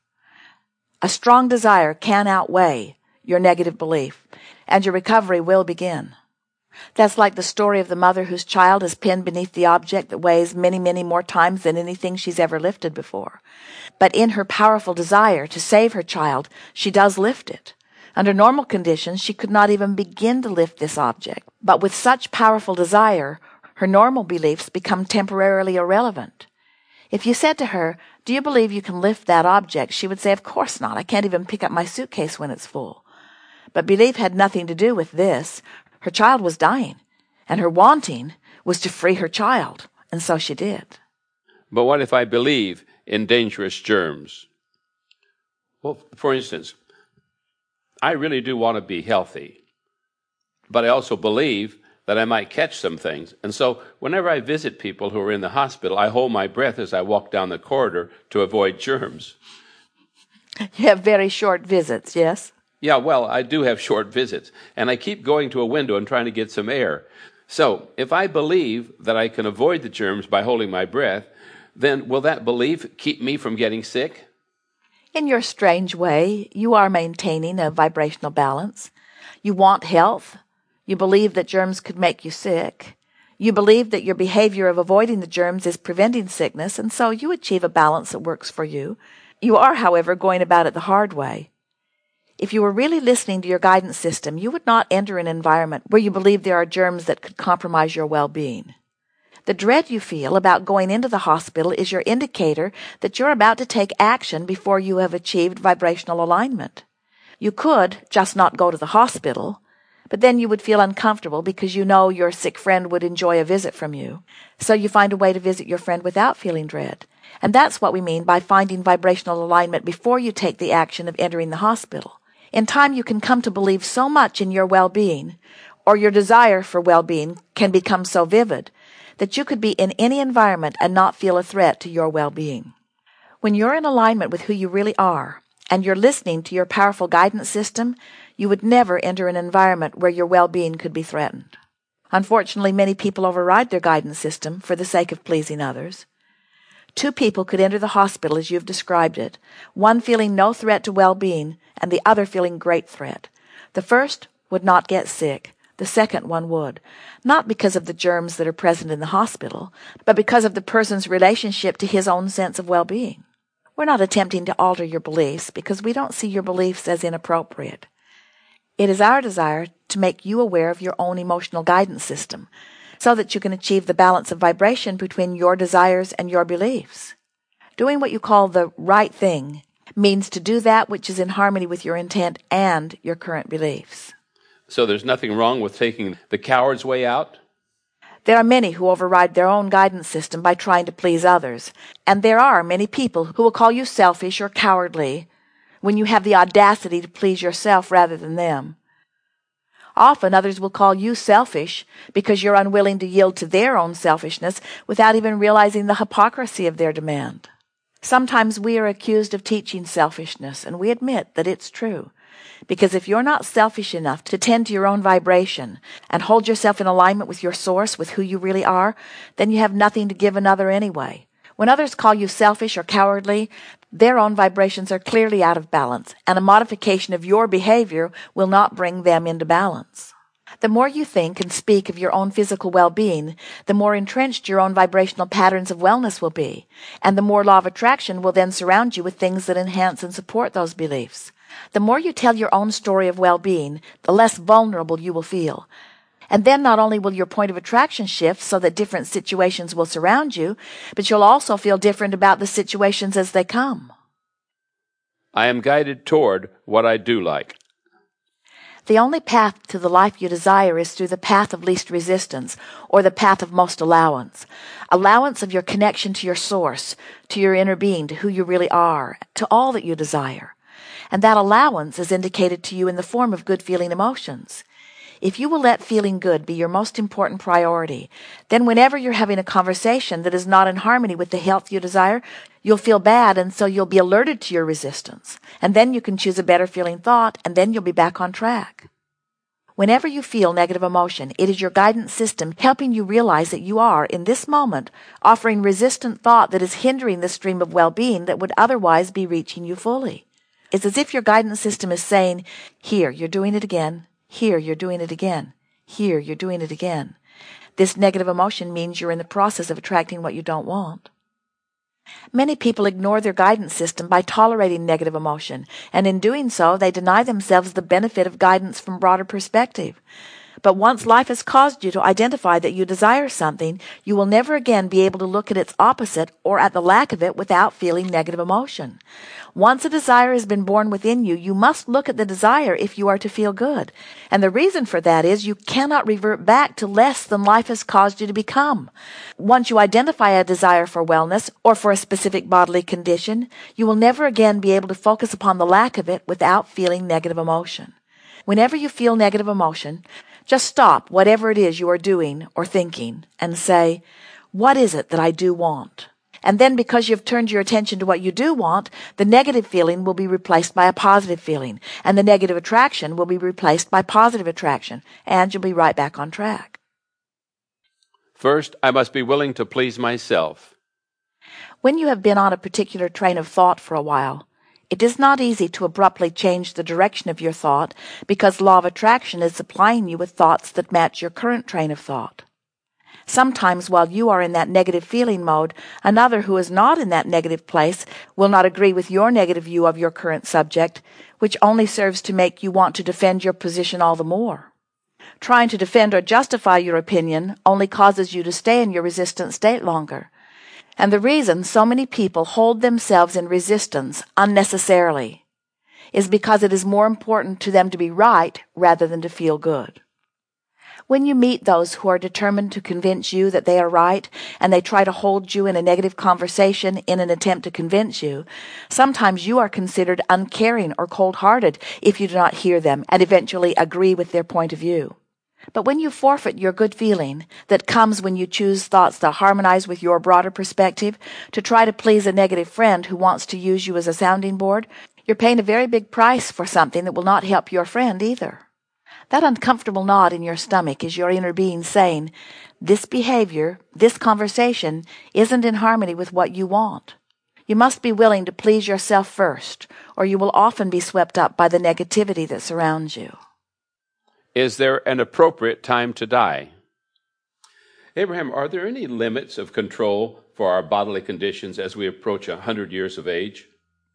S2: a strong desire can outweigh your negative belief, and your recovery will begin. That's like the story of the mother whose child is pinned beneath the object that weighs many, many more times than anything she's ever lifted before. But in her powerful desire to save her child, she does lift it. Under normal conditions, she could not even begin to lift this object. But with such powerful desire, her normal beliefs become temporarily irrelevant. If you said to her, "Do you believe you can lift that object?" she would say, "Of course not. I can't even pick up my suitcase when it's full." But belief had nothing to do with this. Her child was dying, and her wanting was to free her child, and so she did.
S1: But what if I believe in dangerous germs? Well, for instance, I really do want to be healthy, but I also believe that I might catch some things. And so whenever I visit people who are in the hospital, I hold my breath as I walk down the corridor to avoid germs.
S2: You have very short visits, yes?
S1: Yeah, well, I do have short visits, and I keep going to a window and trying to get some air. So if I believe that I can avoid the germs by holding my breath, then will that belief keep me from getting sick?
S2: In your strange way, you are maintaining a vibrational balance. You want health. You believe that germs could make you sick. You believe that your behavior of avoiding the germs is preventing sickness, and so you achieve a balance that works for you. You are, however, going about it the hard way. If you were really listening to your guidance system, you would not enter an environment where you believe there are germs that could compromise your well-being. The dread you feel about going into the hospital is your indicator that you're about to take action before you have achieved vibrational alignment. You could just not go to the hospital, but then you would feel uncomfortable because you know your sick friend would enjoy a visit from you. So you find a way to visit your friend without feeling dread. And that's what we mean by finding vibrational alignment before you take the action of entering the hospital. In time, you can come to believe so much in your well-being, or your desire for well-being can become so vivid, that you could be in any environment and not feel a threat to your well-being. When you're in alignment with who you really are, and you're listening to your powerful guidance system, you would never enter an environment where your well-being could be threatened. Unfortunately, many people override their guidance system for the sake of pleasing others. Two people could enter the hospital as you've described it, one feeling no threat to well-being and the other feeling great threat. The first would not get sick. The second one would, not because of the germs that are present in the hospital, but because of the person's relationship to his own sense of well-being. We're not attempting to alter your beliefs because we don't see your beliefs as inappropriate. It is our desire to make you aware of your own emotional guidance system so that you can achieve the balance of vibration between your desires and your beliefs. Doing what you call the right thing means to do that which is in harmony with your intent and your current beliefs.
S1: So there's nothing wrong with taking the coward's way out?
S2: There are many who override their own guidance system by trying to please others, and there are many people who will call you selfish or cowardly when you have the audacity to please yourself rather than them. Often others will call you selfish because you're unwilling to yield to their own selfishness without even realizing the hypocrisy of their demand. Sometimes we are accused of teaching selfishness, and we admit that it's true. Because if you're not selfish enough to tend to your own vibration and hold yourself in alignment with your source, with who you really are, then you have nothing to give another anyway. When others call you selfish or cowardly, their own vibrations are clearly out of balance, and a modification of your behavior will not bring them into balance. The more you think and speak of your own physical well-being, the more entrenched your own vibrational patterns of wellness will be, and the more law of attraction will then surround you with things that enhance and support those beliefs. The more you tell your own story of well-being, the less vulnerable you will feel. And then not only will your point of attraction shift so that different situations will surround you, but you'll also feel different about the situations as they come.
S1: I am guided toward what I do like.
S2: The only path to the life you desire is through the path of least resistance, or the path of most allowance. Allowance of your connection to your source, to your inner being, to who you really are, to all that you desire. And that allowance is indicated to you in the form of good-feeling emotions. If you will let feeling good be your most important priority, then whenever you're having a conversation that is not in harmony with the health you desire, you'll feel bad, and so you'll be alerted to your resistance. And then you can choose a better feeling thought, and then you'll be back on track. Whenever you feel negative emotion, it is your guidance system helping you realize that you are, in this moment, offering resistant thought that is hindering the stream of well-being that would otherwise be reaching you fully. It's as if your guidance system is saying, here, you're doing it again. Here, you're doing it again. Here, you're doing it again. This negative emotion means you're in the process of attracting what you don't want. Many people ignore their guidance system by tolerating negative emotion, and in doing so, they deny themselves the benefit of guidance from broader perspective. But once life has caused you to identify that you desire something, you will never again be able to look at its opposite or at the lack of it without feeling negative emotion. Once a desire has been born within you, you must look at the desire if you are to feel good. And the reason for that is you cannot revert back to less than life has caused you to become. Once you identify a desire for wellness or for a specific bodily condition, you will never again be able to focus upon the lack of it without feeling negative emotion. Whenever you feel negative emotion, just stop whatever it is you are doing or thinking and say, what is it that I do want? And then because you've turned your attention to what you do want, the negative feeling will be replaced by a positive feeling, and the negative attraction will be replaced by positive attraction, and you'll be right back on track.
S1: First, I must be willing to please myself.
S2: When you have been on a particular train of thought for a while, it is not easy to abruptly change the direction of your thought because law of attraction is supplying you with thoughts that match your current train of thought. Sometimes while you are in that negative feeling mode, another who is not in that negative place will not agree with your negative view of your current subject, which only serves to make you want to defend your position all the more. Trying to defend or justify your opinion only causes you to stay in your resistant state longer. And the reason so many people hold themselves in resistance unnecessarily is because it is more important to them to be right rather than to feel good. When you meet those who are determined to convince you that they are right, and they try to hold you in a negative conversation in an attempt to convince you, sometimes you are considered uncaring or cold-hearted if you do not hear them and eventually agree with their point of view. But when you forfeit your good feeling that comes when you choose thoughts that harmonize with your broader perspective to try to please a negative friend who wants to use you as a sounding board, you're paying a very big price for something that will not help your friend either. That uncomfortable knot in your stomach is your inner being saying, this behavior, this conversation, isn't in harmony with what you want. You must be willing to please yourself first, or you will often be swept up by the negativity that surrounds you.
S1: Is there an appropriate time to die? Abraham, are there any limits of control for our bodily conditions as we approach a hundred years of age?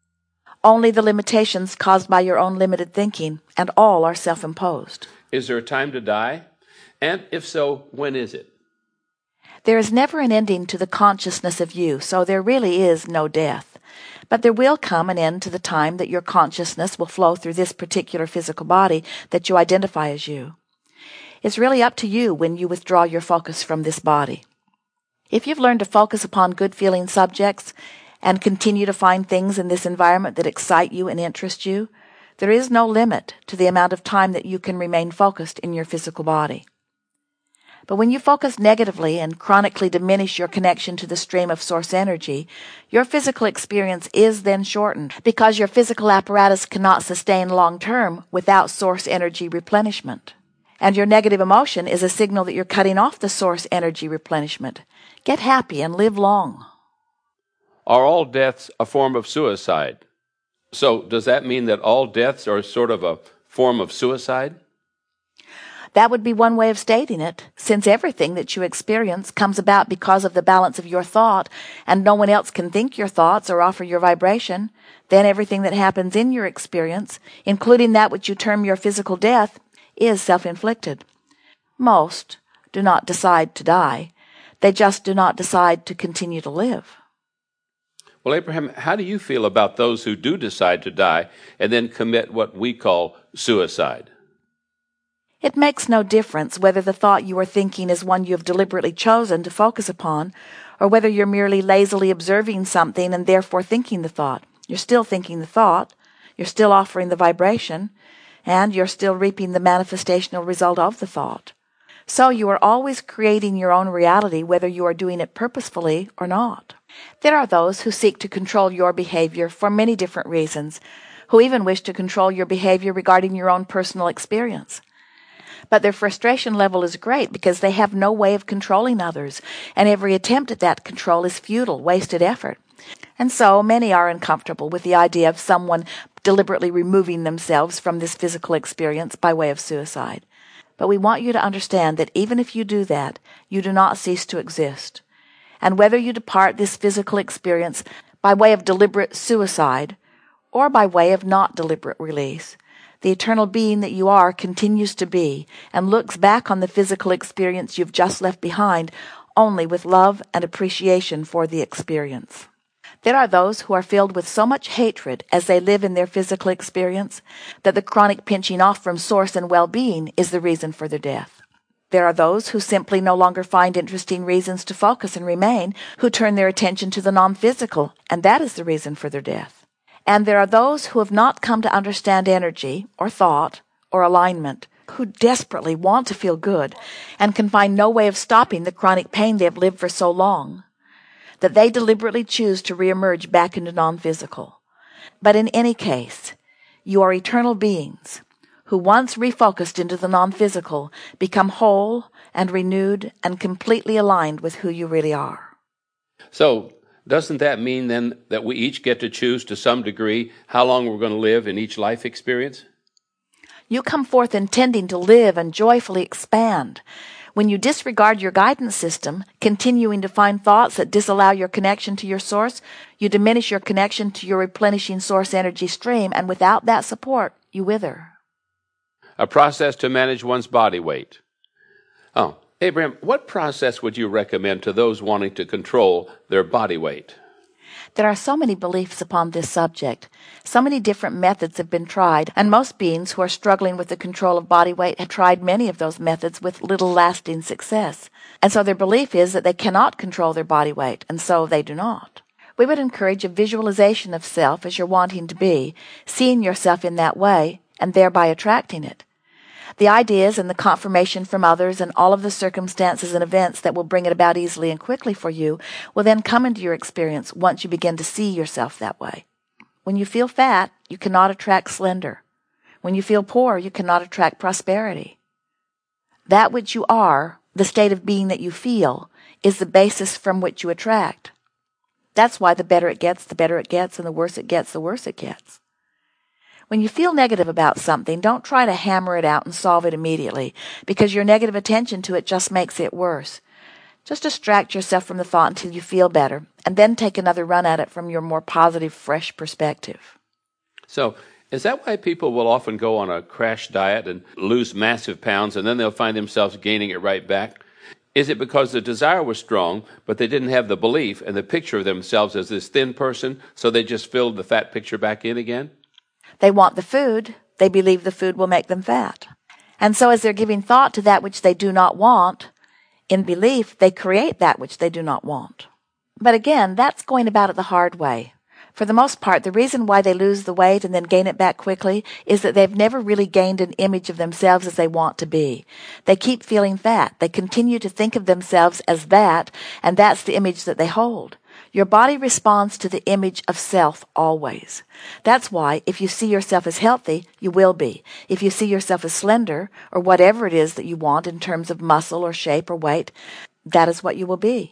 S2: Only the limitations caused by your own limited thinking, and all are self-imposed.
S1: Is there a time to die? And if so, when is it?
S2: There is never an ending to the consciousness of you, so there really is no death. But there will come an end to the time that your consciousness will flow through this particular physical body that you identify as you. It's really up to you when you withdraw your focus from this body. If you've learned to focus upon good-feeling subjects and continue to find things in this environment that excite you and interest you, there is no limit to the amount of time that you can remain focused in your physical body. But when you focus negatively and chronically diminish your connection to the stream of source energy, your physical experience is then shortened because your physical apparatus cannot sustain long-term without source energy replenishment. And your negative emotion is a signal that you're cutting off the source energy replenishment. Get happy and live long.
S1: Are all deaths a form of suicide? So does that mean that all deaths are sort of a form of suicide?
S2: That would be one way of stating it, since everything that you experience comes about because of the balance of your thought, and no one else can think your thoughts or offer your vibration. Then everything that happens in your experience, including that which you term your physical death, is self-inflicted. Most do not decide to die. They just do not decide to continue to live.
S1: Well, Abraham, how do you feel about those who do decide to die and then commit what we call suicide?
S2: It makes no difference whether the thought you are thinking is one you have deliberately chosen to focus upon, or whether you're merely lazily observing something and therefore thinking the thought. You're still thinking the thought, you're still offering the vibration, and you're still reaping the manifestational result of the thought. So you are always creating your own reality, whether you are doing it purposefully or not. There are those who seek to control your behavior for many different reasons, who even wish to control your behavior regarding your own personal experience. But their frustration level is great because they have no way of controlling others, and every attempt at that control is futile, wasted effort. And so many are uncomfortable with the idea of someone deliberately removing themselves from this physical experience by way of suicide. But we want you to understand that even if you do that, you do not cease to exist. And whether you depart this physical experience by way of deliberate suicide or by way of not deliberate release, the eternal being that you are continues to be and looks back on the physical experience you've just left behind only with love and appreciation for the experience. There are those who are filled with so much hatred as they live in their physical experience that the chronic pinching off from source and well-being is the reason for their death. There are those who simply no longer find interesting reasons to focus and remain, who turn their attention to the non-physical, and that is the reason for their death. And there are those who have not come to understand energy, or thought, or alignment, who desperately want to feel good, and can find no way of stopping the chronic pain they have lived for so long, that they deliberately choose to reemerge back into non-physical. But in any case, you are eternal beings, who once refocused into the non-physical, become whole and renewed and completely aligned with who you really are.
S1: So, doesn't that mean then that we each get to choose to some degree how long we're going to live in each life experience?
S2: You come forth intending to live and joyfully expand. When you disregard your guidance system, continuing to find thoughts that disallow your connection to your source, you diminish your connection to your replenishing source energy stream, and without that support, you wither.
S1: A process to manage one's body weight. Oh, Abraham, what process would you recommend to those wanting to control their body weight?
S2: There are so many beliefs upon this subject. So many different methods have been tried, and most beings who are struggling with the control of body weight have tried many of those methods with little lasting success. And so their belief is that they cannot control their body weight, and so they do not. We would encourage a visualization of self as you're wanting to be, seeing yourself in that way, and thereby attracting it. The ideas and the confirmation from others and all of the circumstances and events that will bring it about easily and quickly for you will then come into your experience once you begin to see yourself that way. When you feel fat, you cannot attract slender. When you feel poor, you cannot attract prosperity. That which you are, the state of being that you feel, is the basis from which you attract. That's why the better it gets, the better it gets, and the worse it gets, the worse it gets. When you feel negative about something, don't try to hammer it out and solve it immediately, because your negative attention to it just makes it worse. Just distract yourself from the thought until you feel better, and then take another run at it from your more positive, fresh perspective.
S1: So, is that why people will often go on a crash diet and lose massive pounds, and then they'll find themselves gaining it right back? Is it because the desire was strong, but they didn't have the belief and the picture of themselves as this thin person, so they just filled the fat picture back in again?
S2: They want the food. They believe the food will make them fat. And so as they're giving thought to that which they do not want, in belief, they create that which they do not want. But again, that's going about it the hard way. For the most part, the reason why they lose the weight and then gain it back quickly is that they've never really gained an image of themselves as they want to be. They keep feeling fat. They continue to think of themselves as that, and that's the image that they hold. Your body responds to the image of self always. That's why if you see yourself as healthy, you will be. If you see yourself as slender, or whatever it is that you want in terms of muscle or shape or weight, that is what you will be.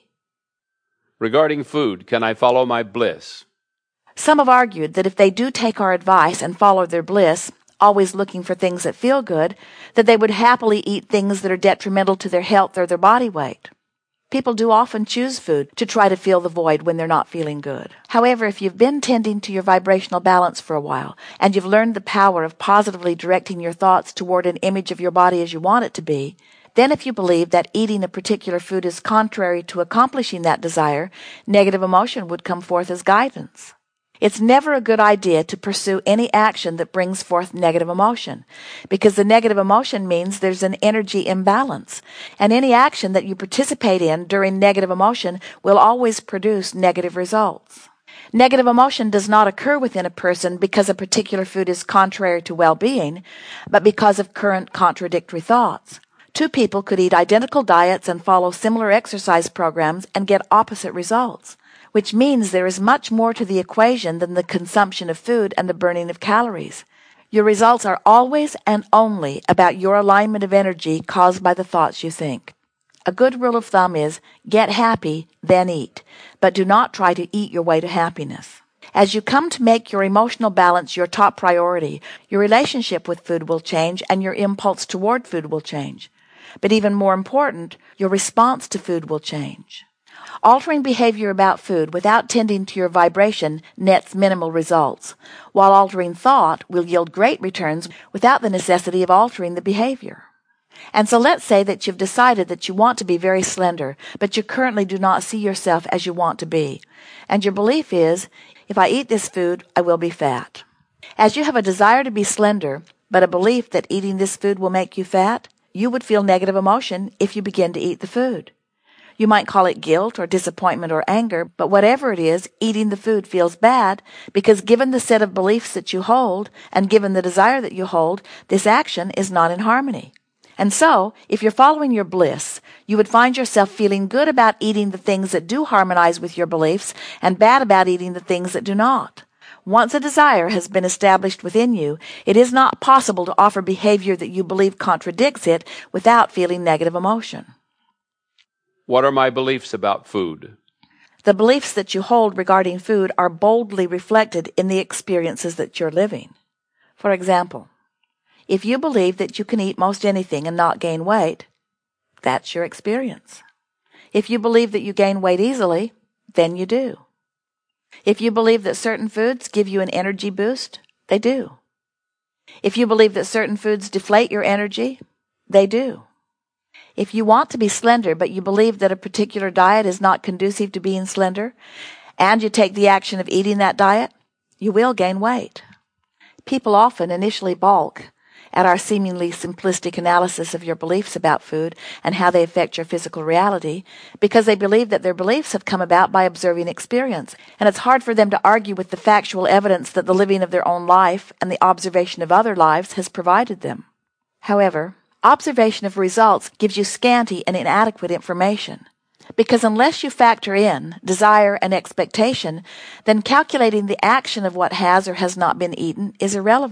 S1: Regarding food, can I follow my bliss?
S2: Some have argued that if they do take our advice and follow their bliss, always looking for things that feel good, that they would happily eat things that are detrimental to their health or their body weight. People do often choose food to try to fill the void when they're not feeling good. However, if you've been tending to your vibrational balance for a while, and you've learned the power of positively directing your thoughts toward an image of your body as you want it to be, then if you believe that eating a particular food is contrary to accomplishing that desire, negative emotion would come forth as guidance. It's never a good idea to pursue any action that brings forth negative emotion, because the negative emotion means there's an energy imbalance, and any action that you participate in during negative emotion will always produce negative results. Negative emotion does not occur within a person because a particular food is contrary to well-being, but because of current contradictory thoughts. Two people could eat identical diets and follow similar exercise programs and get opposite results, which means there is much more to the equation than the consumption of food and the burning of calories. Your results are always and only about your alignment of energy caused by the thoughts you think. A good rule of thumb is, get happy, then eat, but do not try to eat your way to happiness. As you come to make your emotional balance your top priority, your relationship with food will change and your impulse toward food will change. But even more important, your response to food will change. Altering behavior about food without tending to your vibration nets minimal results, while altering thought will yield great returns without the necessity of altering the behavior. And so let's say that you've decided that you want to be very slender, but you currently do not see yourself as you want to be. And your belief is, if I eat this food, I will be fat. As you have a desire to be slender, but a belief that eating this food will make you fat, you would feel negative emotion if you begin to eat the food. You might call it guilt or disappointment or anger, but whatever it is, eating the food feels bad because given the set of beliefs that you hold and given the desire that you hold, this action is not in harmony. And so, if you're following your bliss, you would find yourself feeling good about eating the things that do harmonize with your beliefs and bad about eating the things that do not. Once a desire has been established within you, it is not possible to offer behavior that you believe contradicts it without feeling negative emotion.
S1: What are my beliefs about food?
S2: The beliefs that you hold regarding food are boldly reflected in the experiences that you're living. For example, if you believe that you can eat most anything and not gain weight, that's your experience. If you believe that you gain weight easily, then you do. If you believe that certain foods give you an energy boost, they do. If you believe that certain foods deflate your energy, they do. If you want to be slender, but you believe that a particular diet is not conducive to being slender, and you take the action of eating that diet, you will gain weight. People often initially balk at our seemingly simplistic analysis of your beliefs about food and how they affect your physical reality because they believe that their beliefs have come about by observing experience, and it's hard for them to argue with the factual evidence that the living of their own life and the observation of other lives has provided them. However, observation of results gives you scanty and inadequate information, because unless you factor in desire and expectation, then calculating the action of what has or has not been eaten is irrelevant.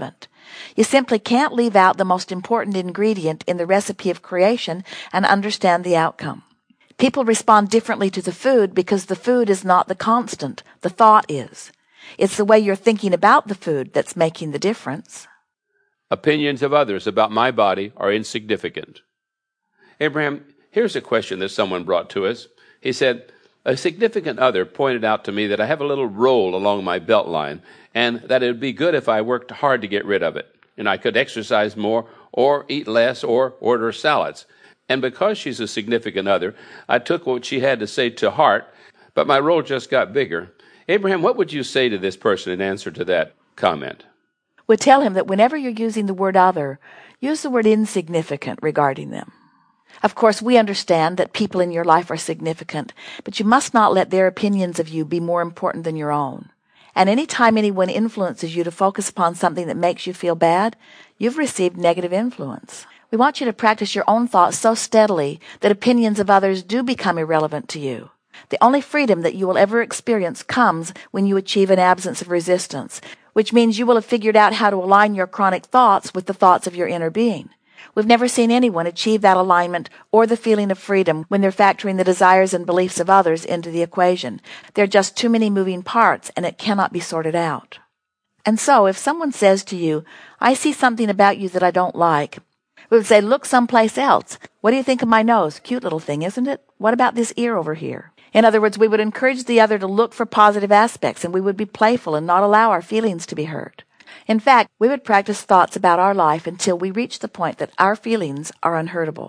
S2: You simply can't leave out the most important ingredient in the recipe of creation and understand the outcome. People respond differently to the food because the food is not the constant, the thought is. It's the way you're thinking about the food that's making the difference.
S1: Opinions of others about my body are insignificant. Abraham, here's a question that someone brought to us. He said, a significant other pointed out to me that I have a little roll along my belt line and that it would be good if I worked hard to get rid of it. And I could exercise more or eat less or order salads. And because she's a significant other, I took what she had to say to heart, but my roll just got bigger. Abraham, what would you say to this person in answer to that comment?
S2: Would tell him that whenever you're using the word other, use the word insignificant regarding them. Of course, we understand that people in your life are significant, but you must not let their opinions of you be more important than your own. And any time anyone influences you to focus upon something that makes you feel bad, you've received negative influence. We want you to practice your own thoughts so steadily that opinions of others do become irrelevant to you. The only freedom that you will ever experience comes when you achieve an absence of resistance, which means you will have figured out how to align your chronic thoughts with the thoughts of your inner being. We've never seen anyone achieve that alignment or the feeling of freedom when they're factoring the desires and beliefs of others into the equation. There are just too many moving parts, and it cannot be sorted out. And so, if someone says to you, I see something about you that I don't like, we would say, look someplace else. What do you think of my nose? Cute little thing, isn't it? What about this ear over here? In other words, we would encourage the other to look for positive aspects, and we would be playful and not allow our feelings to be hurt. In fact, we would practice thoughts about our life until we reach the point that our feelings are unhurtable.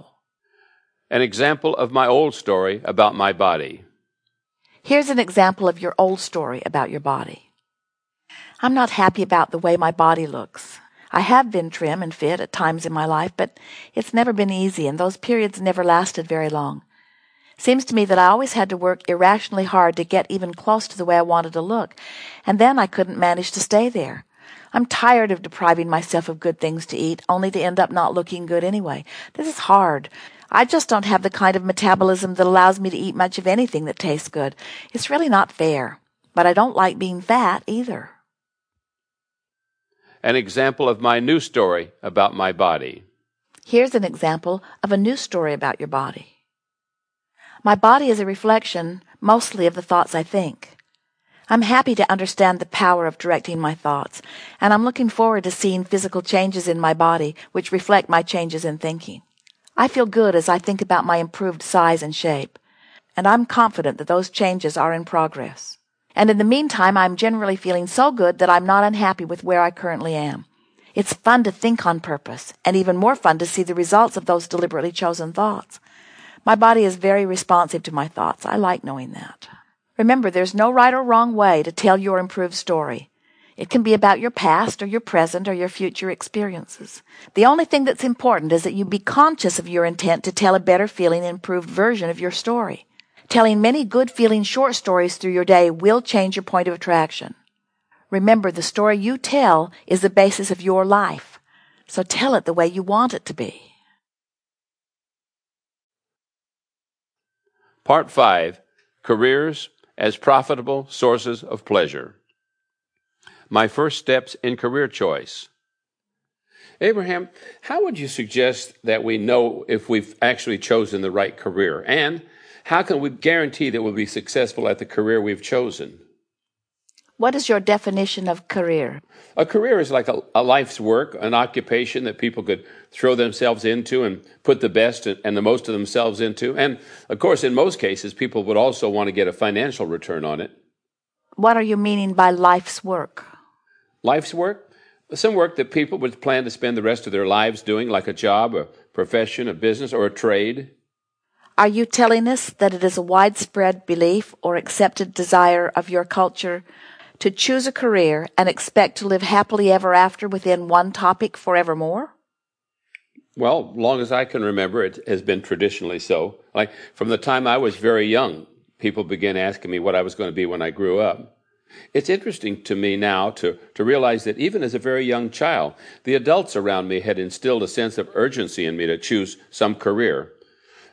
S1: An example of my old story about my body.
S2: Here's an example of your old story about your body. I'm not happy about the way my body looks. I have been trim and fit at times in my life, but it's never been easy, and those periods never lasted very long. Seems to me that I always had to work irrationally hard to get even close to the way I wanted to look, and then I couldn't manage to stay there. I'm tired of depriving myself of good things to eat, only to end up not looking good anyway. This is hard. I just don't have the kind of metabolism that allows me to eat much of anything that tastes good. It's really not fair, but I don't like being fat either.
S1: An example of my new story about my body.
S2: Here's an example of a new story about your body. My body is a reflection, mostly of the thoughts I think. I'm happy to understand the power of directing my thoughts, and I'm looking forward to seeing physical changes in my body which reflect my changes in thinking. I feel good as I think about my improved size and shape, and I'm confident that those changes are in progress. And in the meantime, I'm generally feeling so good that I'm not unhappy with where I currently am. It's fun to think on purpose, and even more fun to see the results of those deliberately chosen thoughts. My body is very responsive to my thoughts. I like knowing that. Remember, there's no right or wrong way to tell your improved story. It can be about your past or your present or your future experiences. The only thing that's important is that you be conscious of your intent to tell a better feeling, improved version of your story. Telling many good-feeling short stories through your day will change your point of attraction. Remember, the story you tell is the basis of your life, so tell it the way you want it to be.
S1: Part five, Careers as Profitable Sources of Pleasure. My first steps in career choice. Abraham, how would you suggest that we know if we've actually chosen the right career? And how can we guarantee that we'll be successful at the career we've chosen?
S2: What is your definition of career?
S1: A career is like a, a life's work, an occupation that people could throw themselves into and put the best and the most of themselves into. And, of course, in most cases, people would also want to get a financial return on it.
S2: What are you meaning by life's work?
S1: Life's work? Some work that people would plan to spend the rest of their lives doing, like a job, a profession, a business, or a trade.
S2: Are you telling us that it is a widespread belief or accepted desire of your culture to choose a career and expect to live happily ever after within one topic forevermore?
S1: Well, long as I can remember, it has been traditionally so. Like from the time I was very young, people began asking me what I was going to be when I grew up. It's interesting to me now to, to realize that even as a very young child, the adults around me had instilled a sense of urgency in me to choose some career.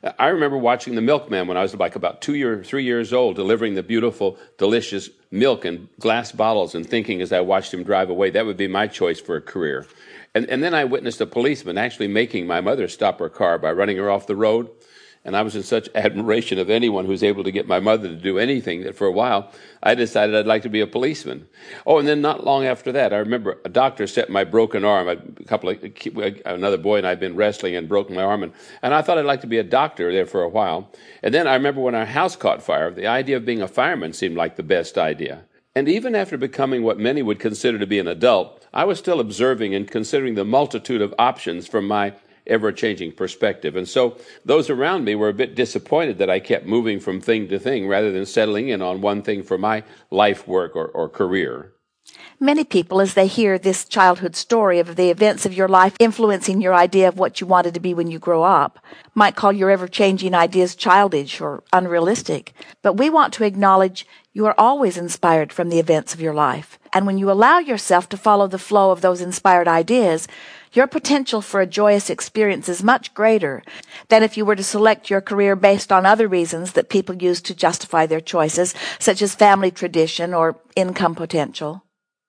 S1: I remember watching the milkman when I was like about two years, three years old, delivering the beautiful, delicious milk in glass bottles and thinking as I watched him drive away, that would be my choice for a career. And, and then I witnessed a policeman actually making my mother stop her car by running her off the road. And I was in such admiration of anyone who's able to get my mother to do anything that for a while I decided I'd like to be a policeman. Oh, and then not long after that, I remember a doctor set my broken arm. A couple of another boy and I had been wrestling and broken my arm, and, and I thought I'd like to be a doctor there for a while. And then I remember when our house caught fire, the idea of being a fireman seemed like the best idea. And even after becoming what many would consider to be an adult, I was still observing and considering the multitude of options from my ever-changing perspective. And so those around me were a bit disappointed that I kept moving from thing to thing rather than settling in on one thing for my life work or, or career.
S2: Many people, as they hear this childhood story of the events of your life influencing your idea of what you wanted to be when you grow up, might call your ever-changing ideas childish or unrealistic. But we want to acknowledge you are always inspired from the events of your life. And when you allow yourself to follow the flow of those inspired ideas, your potential for a joyous experience is much greater than if you were to select your career based on other reasons that people use to justify their choices, such as family tradition or income potential.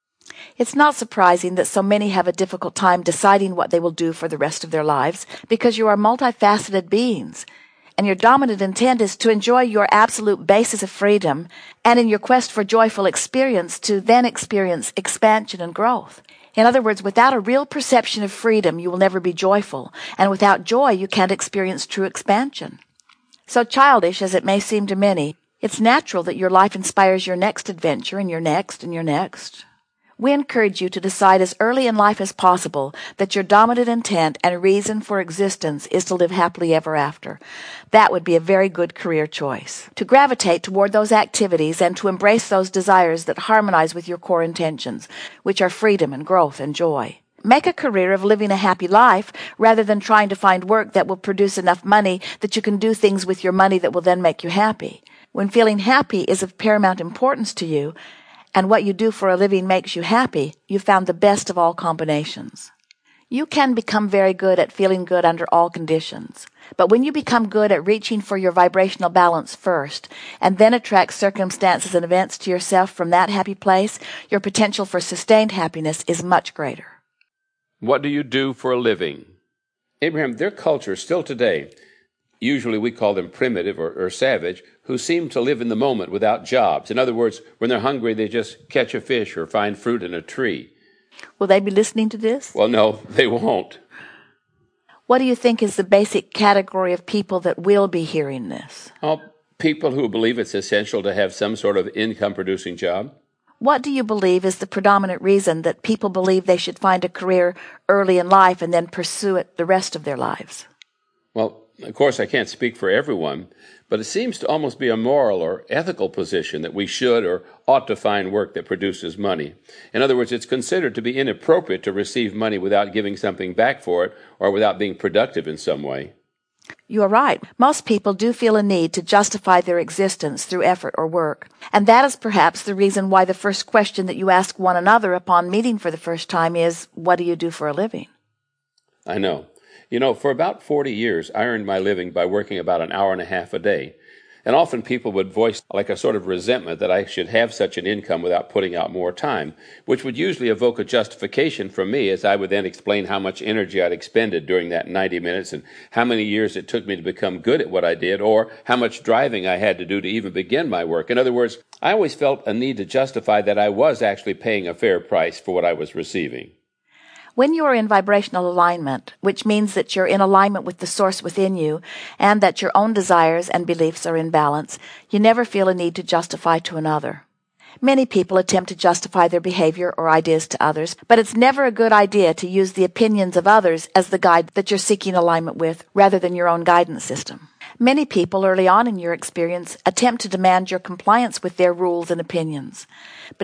S2: It's not surprising that so many have a difficult time deciding what they will do for the rest of their lives, because you are multifaceted beings, and your dominant intent is to enjoy your absolute basis of freedom, and in your quest for joyful experience, to then experience expansion and growth. In other words, without a real perception of freedom, you will never be joyful, and without joy, you can't experience true expansion. So childish as it may seem to many, it's natural that your life inspires your next adventure and your next and your next. We encourage you to decide as early in life as possible that your dominant intent and reason for existence is to live happily ever after. That would be a very good career choice. To gravitate toward those activities and to embrace those desires that harmonize with your core intentions, which are freedom and growth and joy. Make a career of living a happy life rather than trying to find work that will produce enough money that you can do things with your money that will then make you happy. When feeling happy is of paramount importance to you, and what you do for a living makes you happy, you found the best of all combinations. You can become very good at feeling good under all conditions. But when you become good at reaching for your vibrational balance first, and then attract circumstances and events to yourself from that happy place, your potential for sustained happiness is much greater.
S1: What do you do for a living? Abraham, their culture still today, usually we call them primitive or, or savage, who seem to live in the moment without jobs. In other words, when they're hungry, they just catch a fish or find fruit in a tree.
S2: Will they be listening to this?
S1: Well, no, they won't.
S2: What do you think is the basic category of people that will be hearing this?
S1: Oh, people who believe it's essential to have some sort of income-producing job.
S2: What do you believe is the predominant reason that people believe they should find a career early in life and then pursue it the rest of their lives?
S1: Well, of course, I can't speak for everyone, but it seems to almost be a moral or ethical position that we should or ought to find work that produces money. In other words, it's considered to be inappropriate to receive money without giving something back for it or without being productive in some way.
S2: You are right. Most people do feel a need to justify their existence through effort or work. And that is perhaps the reason why the first question that you ask one another upon meeting for the first time is, what do you do for a living?
S1: I know. You know, for about forty years, I earned my living by working about an hour and a half a day. And often people would voice like a sort of resentment that I should have such an income without putting out more time, which would usually evoke a justification from me as I would then explain how much energy I'd expended during that ninety minutes and how many years it took me to become good at what I did, or how much driving I had to do to even begin my work. In other words, I always felt a need to justify that I was actually paying a fair price for what I was receiving.
S2: When you are in vibrational alignment, which means that you're in alignment with the source within you and that your own desires and beliefs are in balance, you never feel a need to justify to another. Many people attempt to justify their behavior or ideas to others, but it's never a good idea to use the opinions of others as the guide that you're seeking alignment with, rather than your own guidance system. Many people early on in your experience attempt to demand your compliance with their rules and opinions. But